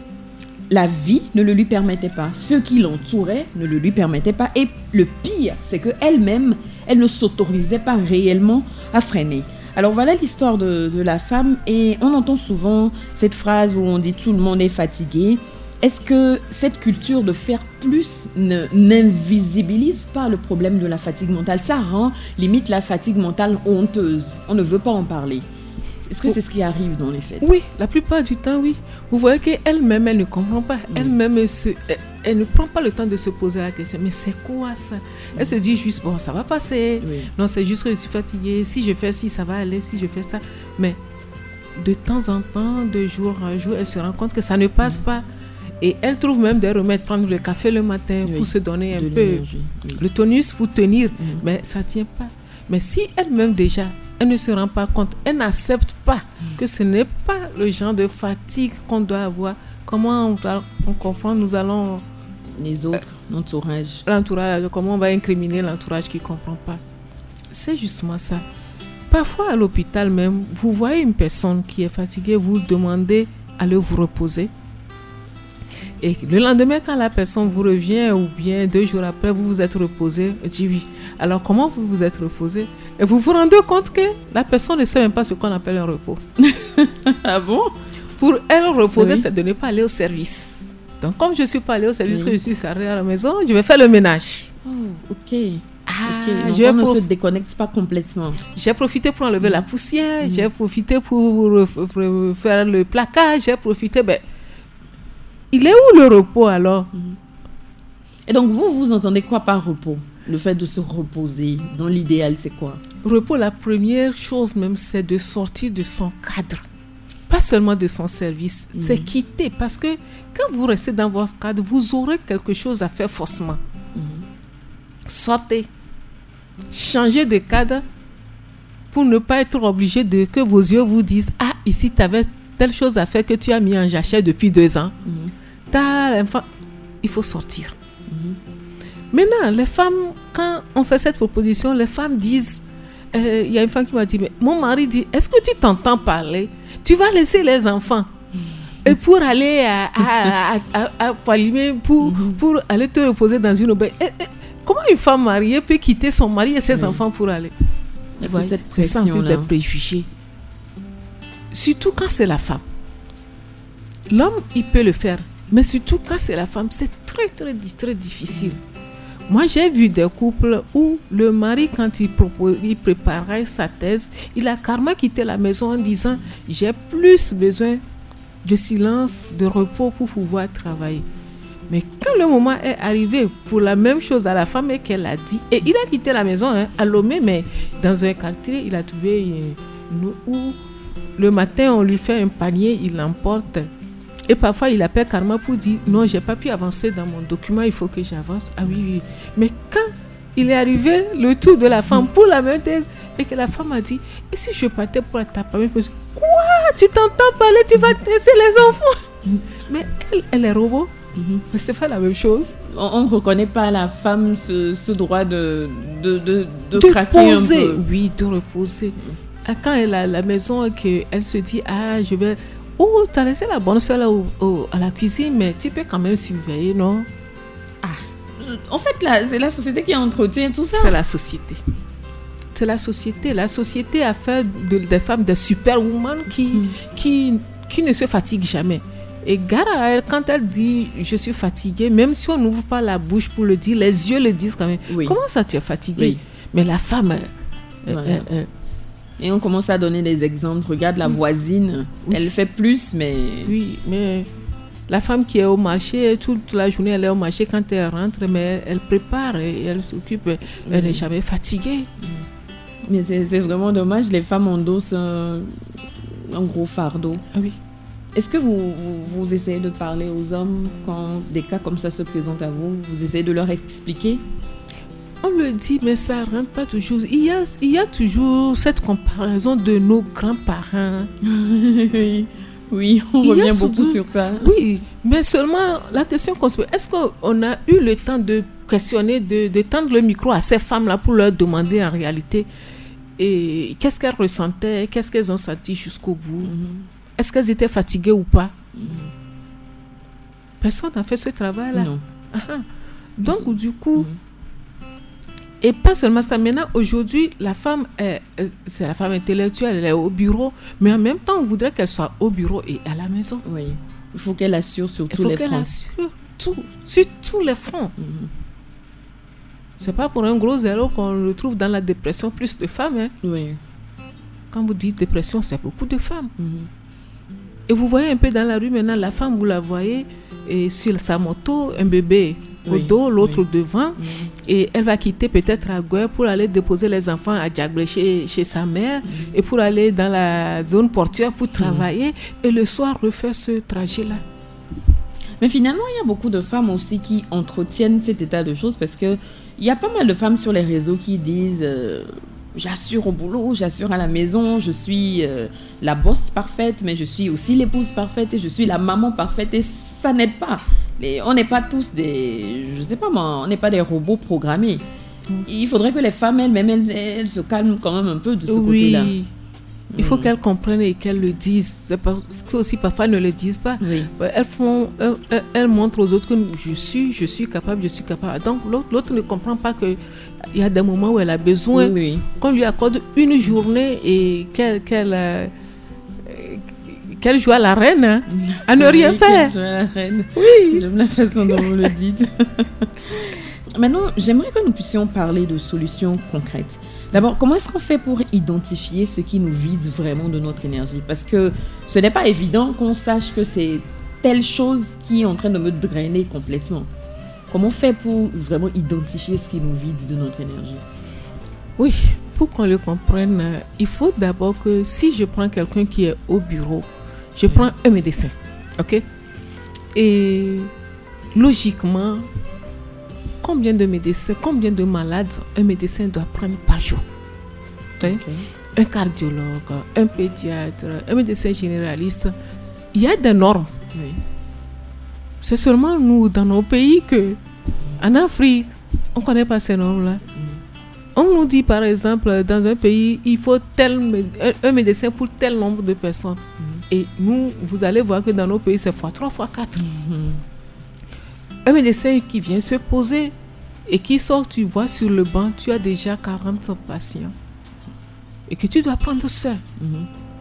la vie ne le lui permettait pas. Ceux qui l'entouraient ne le lui permettaient pas. Et le pire, c'est qu'elle-même, elle ne s'autorisait pas réellement à freiner. Alors voilà l'histoire de, de la femme et on entend souvent cette phrase où on dit tout le monde est fatigué. Est-ce que cette culture de faire plus ne, n'invisibilise pas le problème de la fatigue mentale ? Ça rend limite la fatigue mentale honteuse. On ne veut pas en parler. Est-ce que c'est ce qui arrive dans les faits ? Oui, la plupart du temps, oui. Vous voyez qu'elle-même, elle ne comprend pas. Oui. Elle-même, elle, se, elle, elle ne prend pas le temps de se poser la question. Mais c'est quoi ça ? Elle se dit juste, bon, ça va passer. Oui. Non, c'est juste que je suis fatiguée. Si je fais ci, ça va aller. Si je fais ça. Mais de temps en temps, de jour en jour, elle se rend compte que ça ne passe oui. pas. Et elle trouve même des remèdes, prendre le café le matin oui, pour se donner un peu oui. le tonus pour tenir. Mm. Mais ça ne tient pas. Mais si elle-même déjà, elle ne se rend pas compte, elle n'accepte pas mm. que ce n'est pas le genre de fatigue qu'on doit avoir, comment on, va, on comprend, nous allons... Les autres, euh, l'entourage. L'entourage, comment on va incriminer l'entourage qui ne comprend pas. C'est justement ça. Parfois à l'hôpital même, vous voyez une personne qui est fatiguée, vous demandez à le vous reposer. Et le lendemain, quand la personne vous revient, ou bien deux jours après, vous vous êtes reposé, je dis oui. Alors, comment vous vous êtes reposé ? Et vous vous rendez compte que la personne ne sait même pas ce qu'on appelle un repos. Ah bon ? Pour elle, reposer, oui. c'est de ne pas aller au service. Donc, comme je ne suis pas allée au service, oui. que je suis arrivée à la maison, je vais faire le ménage. Oh, ok. Ah, okay. Donc, je on prof... ne se déconnecte pas complètement. J'ai profité pour enlever mmh. la poussière, mmh. j'ai profité pour faire le placage, j'ai profité... Ben, il est où le repos alors ? Et donc vous, vous entendez quoi par repos ? Le fait de se reposer, dans l'idéal, c'est quoi ? Repos, la première chose même, c'est de sortir de son cadre. Pas seulement de son service, mmh. c'est quitter. Parce que quand vous restez dans votre cadre, vous aurez quelque chose à faire forcément. Mmh. Sortez. Changez de cadre pour ne pas être obligé de que vos yeux vous disent « Ah, ici, tu avais telle chose à faire que tu as mis en jachère depuis deux ans. Mm-hmm. » T'as l'enfant, il faut sortir. Mm-hmm. Maintenant, les femmes, quand on fait cette proposition, les femmes disent, il euh, y a une femme qui m'a dit, mais mon mari dit, est-ce que tu t'entends parler? Tu vas laisser les enfants et pour aller à, à, à, à, à Palimé, pour, mm-hmm. pour aller te reposer dans une auberge. Comment une femme mariée peut quitter son mari et ses oui. enfants pour aller? Ouais, c'est ça, c'est des préjugés. Surtout quand c'est la femme. L'homme, il peut le faire. Mais surtout quand c'est la femme, c'est très, très, très difficile. Moi, j'ai vu des couples où le mari, quand il, propose, il préparait sa thèse, il a carrément quitté la maison en disant « J'ai plus besoin de silence, de repos pour pouvoir travailler. » Mais quand le moment est arrivé pour la même chose à la femme et qu'elle a dit, et il a quitté la maison hein, à Lomé, mais dans un quartier, il a trouvé une, où le matin, on lui fait un panier, il l'emporte. Et parfois, il appelle carrément pour dire « Non, je n'ai pas pu avancer dans mon document, il faut que j'avance. » Ah oui, oui. Mais quand il est arrivé le tour de la femme pour la même thèse, et que la femme a dit « Et si je partais pour ta première chose? Quoi? Tu t'entends parler, tu vas laisser les enfants. » Mais elle, elle est robot. Mm-hmm. Mais c'est pas la même chose. On ne reconnaît pas à la femme ce, ce droit de, de, de, de, de craquer poser. un peu. Oui, de reposer. Mm-hmm. Quand elle a la maison, qu'elle se dit « Ah, je vais... » Oh, tu as laissé la bonne soeur là, au, au, à la cuisine, mais tu peux quand même surveiller, non? Ah, en fait, là, c'est la société qui entretient tout ça. C'est la société. C'est la société. La société a fait de, des femmes des superwomen qui, mm. qui, qui ne se fatiguent jamais. Et gare à elle, quand elle dit « je suis fatiguée », même si on n'ouvre pas la bouche pour le dire, les yeux le disent quand même. Oui. Comment ça, tu es fatiguée? Oui. Mais la femme... Euh, ouais. euh, euh, Et on commence à donner des exemples. Regarde la voisine, oui. elle fait plus, mais... Oui, mais la femme qui est au marché, toute la journée, elle est au marché. Quand elle rentre, mais elle, elle prépare et elle s'occupe. Elle n'est oui. jamais fatiguée. Mais c'est, c'est vraiment dommage. Les femmes endossent un, un gros fardeau. Ah oui. Est-ce que vous, vous, vous essayez de parler aux hommes quand des cas comme ça se présentent à vous? Vous essayez de leur expliquer? On le dit, mais ça ne rentre pas toujours. Il y a, il y a toujours cette comparaison de nos grands-parents. oui, oui, on il revient beaucoup surtout, sur ça. Oui, mais seulement la question qu'on se pose, est-ce qu'on a eu le temps de questionner, de, de tendre le micro à ces femmes-là pour leur demander en réalité et qu'est-ce qu'elles ressentaient, qu'est-ce qu'elles ont senti jusqu'au bout? Mm-hmm. Est-ce qu'elles étaient fatiguées ou pas? Mm-hmm. Personne n'a fait ce travail-là. Non. Ah, donc, du coup... Mm-hmm. Et pas seulement ça, maintenant, aujourd'hui, la femme, est, c'est la femme intellectuelle, elle est au bureau, mais en même temps, on voudrait qu'elle soit au bureau et à la maison. Oui, il faut qu'elle assure sur tous les fronts. Il faut qu'elle assure tout, sur tous les fronts. Mm-hmm. C'est pas pour un gros zéro qu'on le trouve dans la dépression, plus de femmes. Hein. Oui. Quand vous dites dépression, c'est beaucoup de femmes. Mm-hmm. Et vous voyez un peu dans la rue, maintenant, la femme, vous la voyez, et sur sa moto, un bébé au oui, dos, l'autre oui. devant, oui. et elle va quitter peut-être à Gouer pour aller déposer les enfants à Djagbé chez, chez sa mère, oui. et pour aller dans la zone portuaire pour travailler, oui. et le soir refaire ce trajet-là. Mais finalement, il y a beaucoup de femmes aussi qui entretiennent cet état de choses, parce qu'il y a pas mal de femmes sur les réseaux qui disent euh, j'assure au boulot, j'assure à la maison, je suis euh, la boss parfaite, mais je suis aussi l'épouse parfaite, et je suis la maman parfaite, et ça n'aide pas. Et on n'est pas tous des, je sais pas moi, on n'est pas des robots programmés. Mm. Il faudrait que les femmes elles-mêmes, elles, elles se calment quand même un peu de ce oui. côté-là. Il faut mm. qu'elles comprennent et qu'elles le disent. C'est parce que aussi parfois elles ne le disent pas. Oui. Elles font, elles, elles montrent aux autres que je suis, je suis capable, je suis capable. Donc l'autre, l'autre ne comprend pas que il y a des moments où elle a besoin oui, oui. qu'on lui accorde une journée et qu'elle, qu'elle euh, qu'elle joue à la reine, hein, à ne rien oui, faire. Qu'elle joue à la reine. Oui. J'aime la façon dont vous le dites. Maintenant, j'aimerais que nous puissions parler de solutions concrètes. D'abord, comment est-ce qu'on fait pour identifier ce qui nous vide vraiment de notre énergie? Parce que ce n'est pas évident qu'on sache que c'est telle chose qui est en train de me drainer complètement. Comment on fait pour vraiment identifier ce qui nous vide de notre énergie? Oui, pour qu'on le comprenne, il faut d'abord que si je prends quelqu'un qui est au bureau, je prends un médecin, ok? Et logiquement, combien de médecins, combien de malades un médecin doit prendre par jour? Okay. un cardiologue, un pédiatre, un médecin généraliste, il y a des normes. Oui. C'est seulement nous, dans nos pays, que, en Afrique, on ne connaît pas ces normes-là. Mm. On nous dit, par exemple, dans un pays, il faut tel, un, un médecin pour tel nombre de personnes. Mm. Et nous, vous allez voir que dans nos pays, c'est fois trois, fois quatre. Mm. Un médecin qui vient se poser et qui sort, tu vois, sur le banc, tu as déjà quarante patients. Et que tu dois prendre seul. Mm-hmm.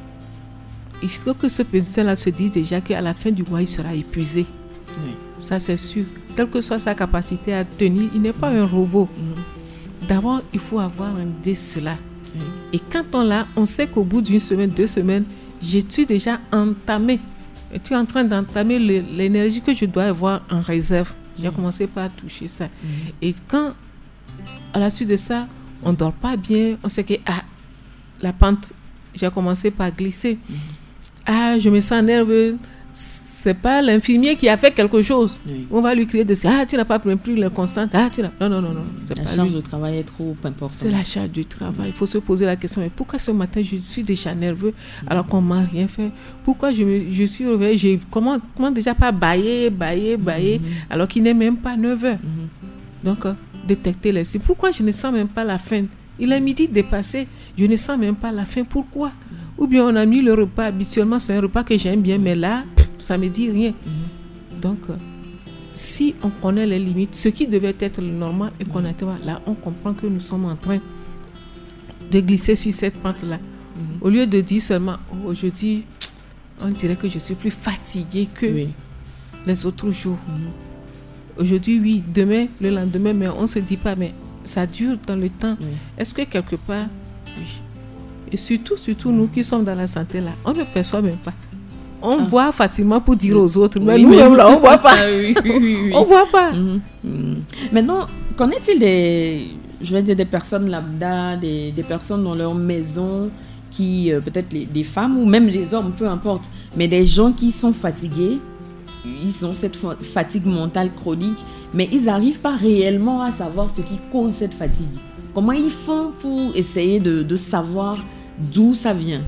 Il faut que ce médecin-là se dise déjà qu'à la fin du mois, il sera épuisé. Oui. Ça, c'est sûr. Quelle que soit sa capacité à tenir, il n'est pas un robot. Mm-hmm. D'abord, il faut avoir un idée de cela. Oui. Et quand on l'a, on sait qu'au bout d'une semaine, deux semaines, j'ai déjà entamé. Et tu es en train d'entamer le, l'énergie que je dois avoir en réserve. J'ai mm-hmm. commencé par toucher ça. Mm-hmm. Et quand, à la suite de ça, on ne dort pas bien, on sait que ah, la pente, j'ai commencé par glisser. Mm-hmm. Ah, je me sens nerveux. C'est pas l'infirmier qui a fait quelque chose. Oui. On va lui crier dessus. Ah, tu n'as pas pris le constant. Ah, tu n'as... Non, non, non, non. C'est la pas charge lui. de travail est trop importante. C'est la charge du travail. Il faut se poser la question. Mais pourquoi ce matin, je suis déjà nerveux mm-hmm. alors qu'on ne m'a rien fait? Pourquoi je, me, je suis réveillé? Je commence, commence déjà pas bailler, bailler, bailler, mm-hmm. alors qu'il n'est même pas neuf heures. Mm-hmm. Donc, euh, détecter les signes. Pourquoi je ne sens même pas la faim? Il est midi dépassé. Je ne sens même pas la faim. Pourquoi? Ou bien on a mis le repas. Habituellement, c'est un repas que j'aime bien, mais là, ça ne me dit rien. Mm-hmm. Donc, euh, si on connaît les limites, ce qui devait être le normal et qu'on mm-hmm. a là, on comprend que nous sommes en train de glisser sur cette pente-là. Mm-hmm. Au lieu de dire seulement, oh, aujourd'hui, on dirait que je suis plus fatiguée que oui. les autres jours. Mm-hmm. Aujourd'hui, oui, demain, le lendemain, mais on ne se dit pas, mais ça dure dans le temps. Oui. Est-ce que quelque part, oui. Et surtout, surtout nous qui sommes dans la santé là, on ne perçoit même pas. On ah. voit facilement pour dire aux autres, mais oui, nous même là, on ne voit pas. Ah, oui, oui, oui, oui. On ne voit pas. Mmh, mmh. Maintenant, qu'en est-il des, je vais dire des personnes lambda, des, des personnes dans leur maison qui, euh, peut-être les, des femmes ou même des hommes, peu importe, mais des gens qui sont fatigués, ils ont cette fatigue mentale chronique, mais ils n'arrivent pas réellement à savoir ce qui cause cette fatigue. Comment ils font pour essayer de, de savoir d'où ça vient?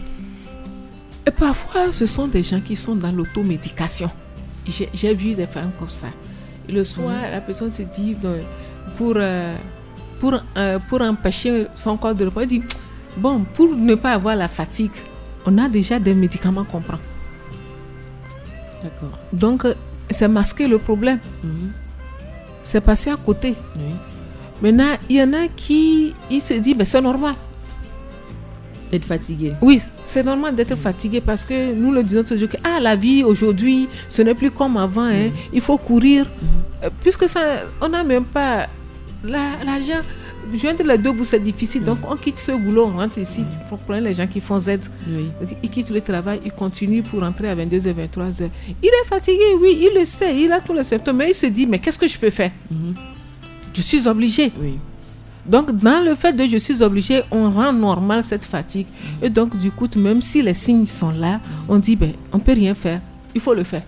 Et parfois, ce sont des gens qui sont dans l'automédication. J'ai, j'ai vu des femmes comme ça. Et le soir, mmh. la personne se dit, pour, euh, pour, euh, pour empêcher son corps de repos, elle dit, bon, pour ne pas avoir la fatigue, on a déjà des médicaments qu'on prend. D'accord. Donc, c'est masquer le problème. Mmh. C'est passer à côté. Oui. Maintenant, il y en a qui ils se disent, ben, c'est normal. D'être fatigué. Oui, c'est normal d'être mmh. fatigué parce que nous le disons toujours que ah, la vie aujourd'hui, ce n'est plus comme avant. Mmh. Hein, il faut courir. Mmh. Euh, puisque ça, on n'a même pas la, l'argent. Joindre les deux bouts, c'est difficile. Mmh. Donc, on quitte ce boulot, on rentre ici. Il faut prendre les gens qui font Z. Oui. Donc, ils quittent le travail, ils continuent pour rentrer à vingt-deux heures, vingt-trois heures. Il est fatigué, oui, il le sait, il a tous les symptômes. Mais il se dit, mais qu'est-ce que je peux faire? Mmh. Je suis obligé. Oui. Donc, dans le fait de je suis obligé, on rend normal cette fatigue. Mmh. Et donc, du coup, même si les signes sont là, mmh. on dit, ben, on ne peut rien faire. Il faut le faire.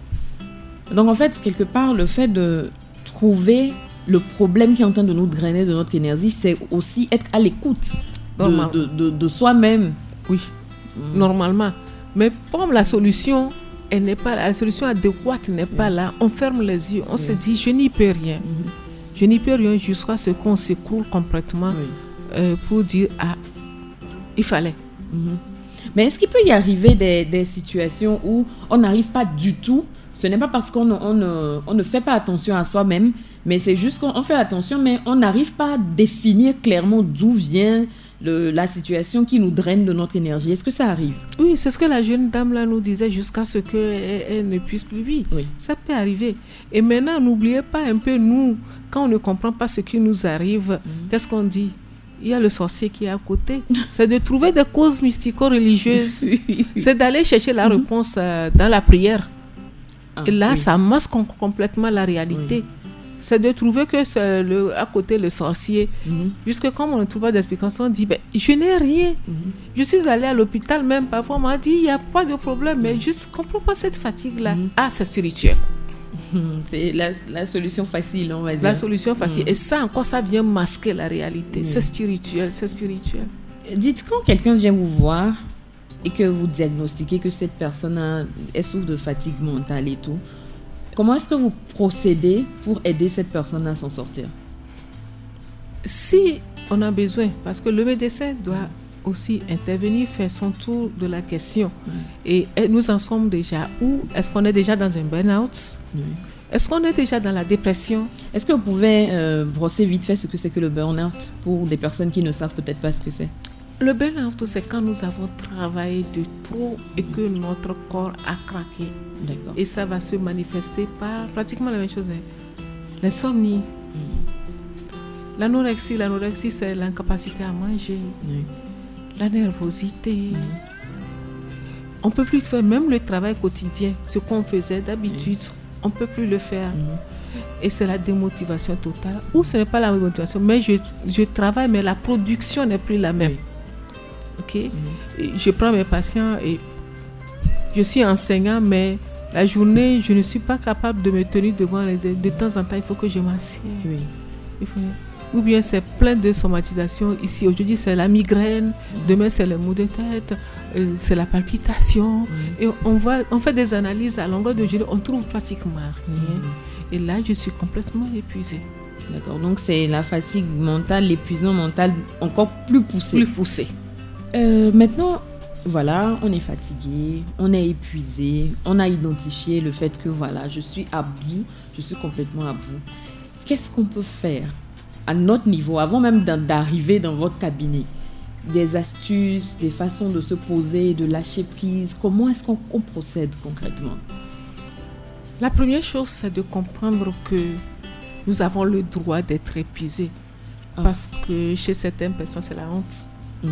Donc, en fait, quelque part, le fait de trouver le problème qui est en train de nous drainer de notre énergie, c'est aussi être à l'écoute de, de, de, de soi-même. Oui, mmh. normalement. Mais comme la solution, elle n'est pas, la solution adéquate n'est mmh. pas là, on ferme les yeux, on mmh. se dit, je n'y peux rien. Mmh. Je n'y peux rien jusqu'à ce qu'on s'écroule complètement oui. euh, pour dire, ah, il fallait. Mmh. Mais est-ce qu'il peut y arriver des, des situations où on n'arrive pas du tout? Ce n'est pas parce qu'on on, on, on ne fait pas attention à soi-même, mais c'est juste qu'on fait attention, mais on n'arrive pas à définir clairement d'où vient le, la situation qui nous draine de notre énergie. Est-ce que ça arrive? Oui, c'est ce que la jeune dame là nous disait jusqu'à ce qu'elle elle ne puisse plus vivre. Oui. Ça peut arriver. Et maintenant, n'oubliez pas un peu, nous, quand on ne comprend pas ce qui nous arrive, mmh. qu'est-ce qu'on dit? Il y a le sorcier qui est à côté. C'est de trouver des causes mystico-religieuses. C'est d'aller chercher la réponse euh, dans la prière. Ah, et là, oui. ça masque complètement la réalité. Oui. C'est de trouver que c'est le, à côté le sorcier. Mm-hmm. Puisque comme on ne trouve pas d'explication, on dit, ben, je n'ai rien. Mm-hmm. Je suis allée à l'hôpital même, parfois on m'a dit, il n'y a pas de problème, mais je ne comprends pas cette fatigue-là. Mm-hmm. Ah, c'est spirituel. Mm-hmm. C'est la, la solution facile, on va dire. La solution facile. Mm-hmm. Et ça encore, ça vient masquer la réalité. Mm-hmm. C'est spirituel, c'est spirituel. Dites, quand quelqu'un vient vous voir et que vous diagnostiquez que cette personne a, elle souffre de fatigue mentale et tout, comment est-ce que vous procédez pour aider cette personne à s'en sortir? Si on a besoin, parce que le médecin doit aussi intervenir, faire son tour de la question. Mmh. Et, et nous en sommes déjà où? Est-ce qu'on est déjà dans un burn-out? Mmh. Est-ce qu'on est déjà dans la dépression? Est-ce que vous pouvez euh, brosser vite fait ce que c'est que le burn-out pour des personnes qui ne savent peut-être pas ce que c'est? Le burn-out, c'est quand nous avons travaillé de trop et que notre corps a craqué. D'accord. Et ça va se manifester par pratiquement la même chose. L'insomnie, mmh. l'anorexie. L'anorexie, c'est l'incapacité à manger. Oui. La nervosité. Mmh. On ne peut plus faire même le travail quotidien, ce qu'on faisait d'habitude, mmh. on ne peut plus le faire. Mmh. Et c'est la démotivation totale. Ou ce n'est pas la démotivation, mais je, je travaille, mais la production n'est plus la même. Oui. Ok, mmh. Je prends mes patients et je suis enseignant, mais la journée, je ne suis pas capable de me tenir devant les élèves. De temps en temps, il faut que je m'assieds. Oui. Il faut... Ou bien c'est plein de somatisations. Ici, aujourd'hui, c'est la migraine. Mmh. Demain, c'est le maux de tête. Euh, c'est la palpitation. Mmh. Et on, voit, on fait des analyses à longueur de journée. On trouve pratiquement rien. Mmh. Et là, je suis complètement épuisée. D'accord. Donc, c'est la fatigue mentale, l'épuisement mental encore plus poussé. Plus poussé. Euh, maintenant, voilà, on est fatigué, on est épuisé. On a identifié le fait que, voilà, je suis à bout. Je suis complètement à bout. Qu'est-ce qu'on peut faire à notre niveau, avant même d'arriver dans votre cabinet? Des astuces, des façons de se poser, de lâcher prise. Comment est-ce qu'on, qu'on procède concrètement? La première chose, c'est de comprendre que nous avons le droit d'être épuisés. Ah. Parce que chez certaines personnes, c'est la honte. Mm-hmm.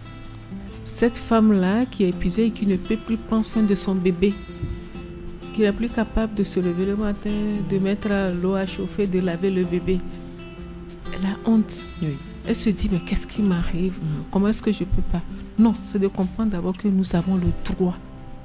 Cette femme-là qui est épuisée et qui ne peut plus prendre soin de son bébé, qui n'est plus capable de se lever le matin, de mettre l'eau à chauffer, de laver le bébé, elle a honte. Oui. Elle se dit, mais qu'est-ce qui m'arrive? Mmh. Comment est-ce que je ne peux pas? Non, c'est de comprendre d'abord que nous avons le droit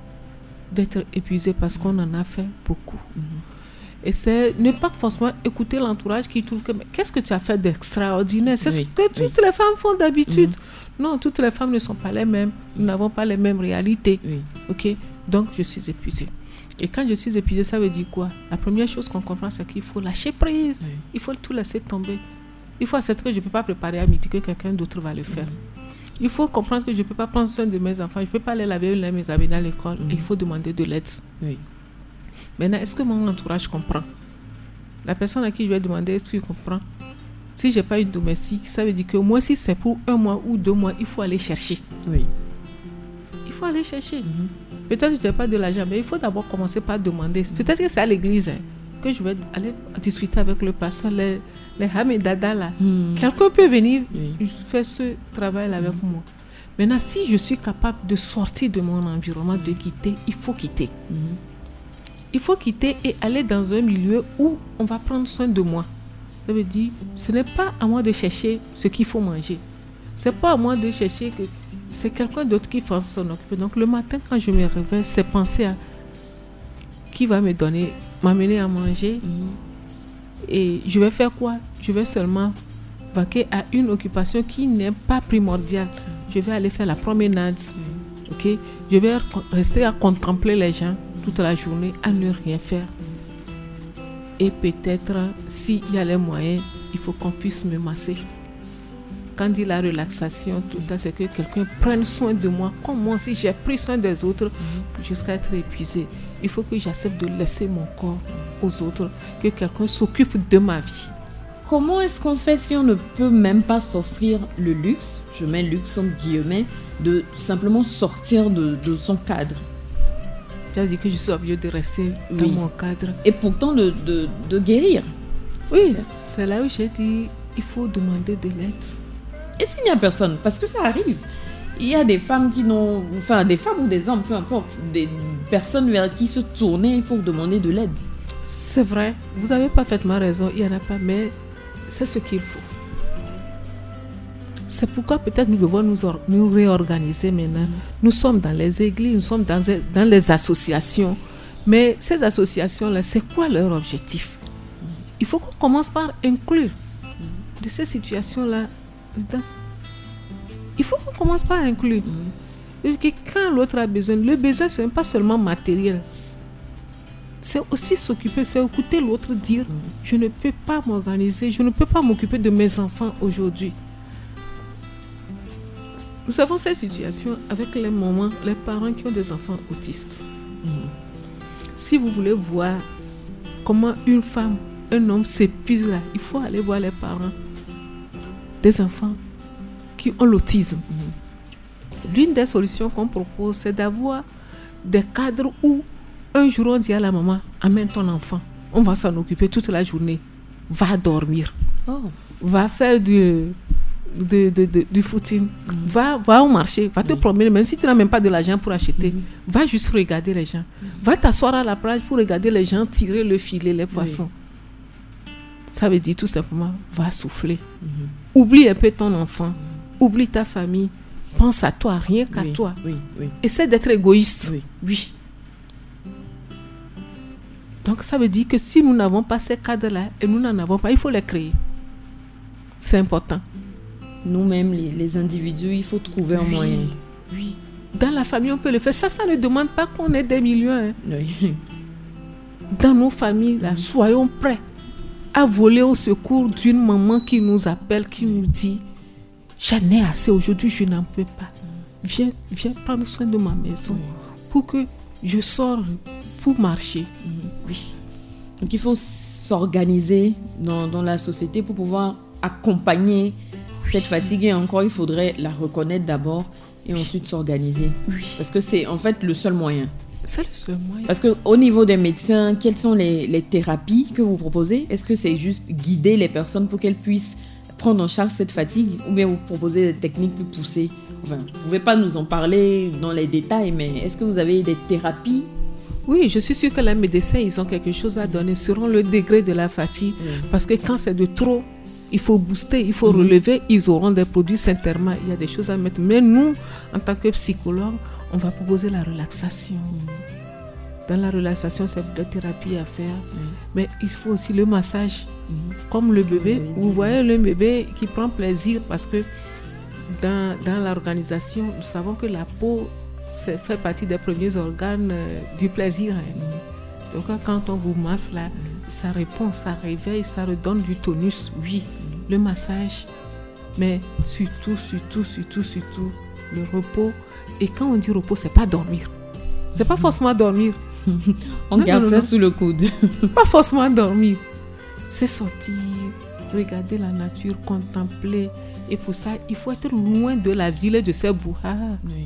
d'être épuisés parce qu'on en a fait beaucoup. Mmh. Et c'est ne pas forcément écouter l'entourage qui trouve que, mais qu'est-ce que tu as fait d'extraordinaire? C'est oui. ce que toutes oui. les femmes font d'habitude. Mmh. Non, toutes les femmes ne sont pas les mêmes. Nous n'avons pas les mêmes réalités. Oui. Ok? Donc, je suis épuisée. Et quand je suis épuisée, ça veut dire quoi? La première chose qu'on comprend, c'est qu'il faut lâcher prise. Oui. Il faut tout laisser tomber. Il faut accepter que je ne peux pas préparer à midi, que quelqu'un d'autre va le faire. Mmh. Il faut comprendre que je ne peux pas prendre soin de mes enfants. Je ne peux pas aller laver mes habits à l'école. Mmh. Et il faut demander de l'aide. Oui. Maintenant, est-ce que mon entourage comprend? La personne à qui je vais demander, est-ce qu'il comprend? Si je n'ai pas une domestique, ça veut dire que moi, si c'est pour un mois ou deux mois, il faut aller chercher. Oui. Il faut aller chercher. Mmh. Peut-être que je n'ai pas de l'argent, mais il faut d'abord commencer par demander. Peut-être que c'est à l'église hein, que je vais aller discuter avec le pasteur, les, les Hamidada là. Mmh. Quelqu'un peut venir oui. faire ce travail avec mmh. moi. Maintenant, si je suis capable de sortir de mon environnement, de quitter, il faut quitter. Mmh. Il faut quitter et aller dans un milieu où on va prendre soin de moi. Ça veut dire, ce n'est pas à moi de chercher ce qu'il faut manger. Ce n'est pas à moi de chercher que c'est quelqu'un d'autre qui va s'en occuper. Donc le matin, quand je me réveille, c'est penser à qui va me donner, m'amener à manger. Mmh. Et je vais faire quoi? Je vais seulement vaquer à une occupation qui n'est pas primordiale. Mmh. Je vais aller faire la promenade. Mmh. Okay? Je vais rester à contempler les gens toute la journée, à ne rien faire. Et peut-être, s'il y a les moyens, il faut qu'on puisse me masser. Quand dit la relaxation, tout ça, c'est que quelqu'un prenne soin de moi, comme moi, si j'ai pris soin des autres, mm-hmm. jusqu'à être épuisé. Il faut que j'accepte de laisser mon corps aux autres, que quelqu'un s'occupe de ma vie. Comment est-ce qu'on fait si on ne peut même pas s'offrir le luxe, je mets luxe entre guillemets, de simplement sortir de, de son cadre? Tu as dit que je suis obligée de rester oui. dans mon cadre. Et pourtant de, de, de guérir. Oui, c'est là où j'ai dit, il faut demander de l'aide. Et s'il n'y a personne, parce que ça arrive, il y a des femmes qui n'ont, enfin des femmes ou des hommes, peu importe, des personnes vers qui se tourner pour demander de l'aide. C'est vrai, vous avez parfaitement raison, il n'y en a pas, mais c'est ce qu'il faut. C'est pourquoi peut-être nous devons nous, or- nous réorganiser maintenant. Mmh. Nous sommes dans les églises, nous sommes dans, dans les associations. Mais ces associations-là, c'est quoi leur objectif? Mmh. Il faut qu'on commence par inclure mmh. de ces situations-là dedans. Il faut qu'on commence par inclure. Mm. Que quand l'autre a besoin, le besoin, ce n'est pas seulement matériel. C'est aussi s'occuper, c'est écouter l'autre dire mm. je ne peux pas m'organiser, je ne peux pas m'occuper de mes enfants aujourd'hui. Nous avons cette situation avec les mamans, les parents qui ont des enfants autistes. Mm. Si vous voulez voir comment une femme, un homme s'épuise là, il faut aller voir les parents des enfants qui ont l'autisme. Mm. L'une des solutions qu'on propose, c'est d'avoir des cadres où un jour on dit à la maman, amène ton enfant, on va s'en occuper toute la journée, va dormir, oh. va faire du, du, du, du, du footing, mm. va, va au marché, va te mm. promener, même si tu n'as même pas de l'argent pour acheter, mm. va juste regarder les gens, mm. va t'asseoir à la plage pour regarder les gens tirer le filet, les poissons. Oui. Ça veut dire tout simplement, va souffler. Mm-hmm. Oublie un peu ton enfant, mm. oublie ta famille, pense à toi, rien qu'à oui. toi. Oui. Oui. Essaie d'être égoïste. Oui. oui. Donc, ça veut dire que si nous n'avons pas ces cadres-là, et nous n'en avons pas, il faut les créer. C'est important. Nous-mêmes, les, les individus, il faut trouver oui, un moyen. Oui. Dans la famille, on peut le faire. Ça, ça ne demande pas qu'on ait des millions. Hein. Oui. Dans nos familles, là, soyons prêts à voler au secours d'une maman qui nous appelle, qui nous dit « J'en ai assez aujourd'hui, je n'en peux pas. Viens, viens prendre soin de ma maison pour que je sorte pour marcher. » Oui. Donc il faut s'organiser dans, dans la société pour pouvoir accompagner oui. cette fatigue. Et encore, il faudrait la reconnaître d'abord et ensuite s'organiser. Oui. Parce que c'est en fait le seul moyen. C'est le seul moyen. Parce qu'au niveau des médecins, quelles sont les, les thérapies que vous proposez ? Est-ce que c'est juste guider les personnes pour qu'elles puissent prendre en charge cette fatigue, ou bien vous proposez des techniques plus poussées ? Enfin, vous ne pouvez pas nous en parler dans les détails, mais est-ce que vous avez des thérapies ? Oui, je suis sûre que les médecins, ils ont quelque chose à donner selon le degré de la fatigue. Oui. Parce que quand c'est de trop, il faut booster, il faut mmh. relever. Ils auront des produits Saint-Herma, il y a des choses à mettre. Mais nous, en tant que psychologue, on va proposer la relaxation. Mmh. Dans la relaxation, c'est des thérapies à faire. Mmh. Mais il faut aussi le massage. Mmh. Comme le bébé, oui, vous voyez le bébé qui prend plaisir parce que dans, dans l'organisation, nous savons que la peau, ça fait partie des premiers organes euh, du plaisir. Hein. Mm. Donc quand on vous masse là, mm. ça répond, ça réveille, ça redonne du tonus. Oui, mm. le massage, mais surtout, surtout, surtout, surtout, le repos. Et quand on dit repos, c'est pas dormir. C'est pas forcément dormir. on non, garde non, non, ça non. sous le coude. Pas forcément dormir. C'est sortir, regarder la nature, contempler. Et pour ça, il faut être loin de la ville et de ses brouhaha. Oui.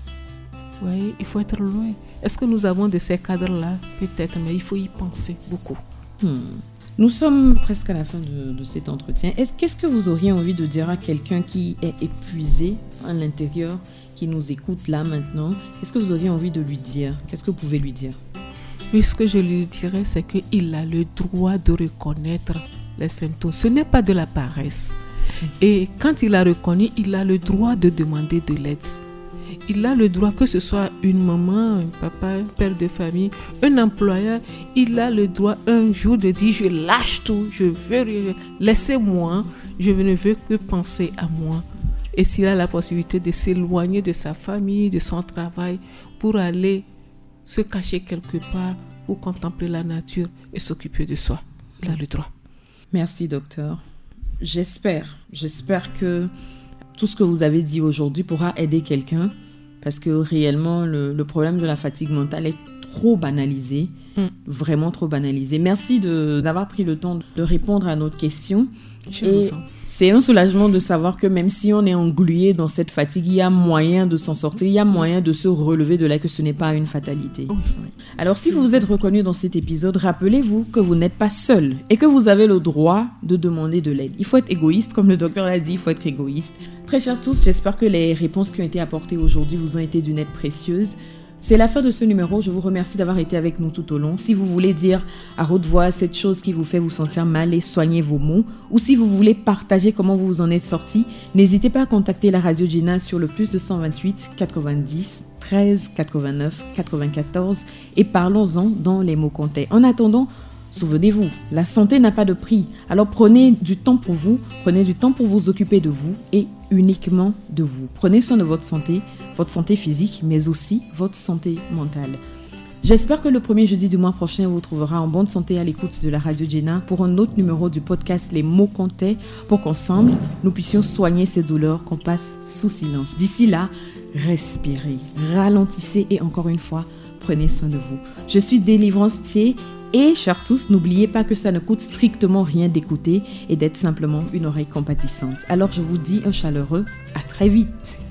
Oui, il faut être loin. Est-ce que nous avons de ces cadres-là ? Peut-être, mais il faut y penser beaucoup. Hmm. Nous sommes presque à la fin de, de cet entretien. Est-ce, qu'est-ce que vous auriez envie de dire à quelqu'un qui est épuisé à l'intérieur, qui nous écoute là maintenant ? Qu'est-ce que vous auriez envie de lui dire ? Qu'est-ce que vous pouvez lui dire ? Oui, ce que je lui dirais, c'est qu'il a le droit de reconnaître les symptômes. Ce n'est pas de la paresse. Hmm. Et quand il a reconnu, il a le droit de demander de l'aide. Il a le droit, que ce soit une maman, un papa, un père de famille, un employeur, il a le droit un jour de dire je lâche tout, je veux, laissez-moi, je ne veux que penser à moi. Et s'il a la possibilité de s'éloigner de sa famille, de son travail, pour aller se cacher quelque part, pour contempler la nature et s'occuper de soi, il a le droit. Merci docteur. J'espère, j'espère que tout ce que vous avez dit aujourd'hui pourra aider quelqu'un. Parce que réellement, le, le problème de la fatigue mentale est trop banalisé, mm. vraiment trop banalisé. Merci de, d'avoir pris le temps de répondre à notre question. Je vous sens. C'est un soulagement de savoir que même si on est englué dans cette fatigue, il y a moyen de s'en sortir, il y a moyen de se relever de là, que ce n'est pas une fatalité. Oui. Alors, si vous vous êtes reconnu dans cet épisode, rappelez-vous que vous n'êtes pas seul et que vous avez le droit de demander de l'aide. Il faut être égoïste, comme le docteur l'a dit, il faut être égoïste. Très chers tous, j'espère que les réponses qui ont été apportées aujourd'hui vous ont été d'une aide précieuse. C'est la fin de ce numéro. Je vous remercie d'avoir été avec nous tout au long. Si vous voulez dire à haute voix cette chose qui vous fait vous sentir mal et soigner vos maux, ou si vous voulez partager comment vous vous en êtes sorti, n'hésitez pas à contacter la Radio Jenna sur le plus deux cent vingt-huit quatre-vingt-dix treize quatre-vingt-neuf quatre-vingt-quatorze et parlons-en dans les mots comptés. En attendant, Souvenez-vous, la santé n'a pas de prix. Alors prenez du temps pour vous, prenez du temps pour vous occuper de vous et uniquement de vous. Prenez soin de votre santé, votre santé physique, mais aussi votre santé mentale. J'espère que le premier jeudi du mois prochain vous trouvera en bonne santé à l'écoute de la Radio Jenna pour un autre numéro du podcast Les mots comptés pour qu'ensemble, nous puissions soigner ces douleurs qu'on passe sous silence. D'ici là, respirez, ralentissez et encore une fois, prenez soin de vous. Je suis Délivrance Thier et, chers tous, n'oubliez pas que ça ne coûte strictement rien d'écouter et d'être simplement une oreille compatissante. Alors je vous dis un chaleureux à très vite.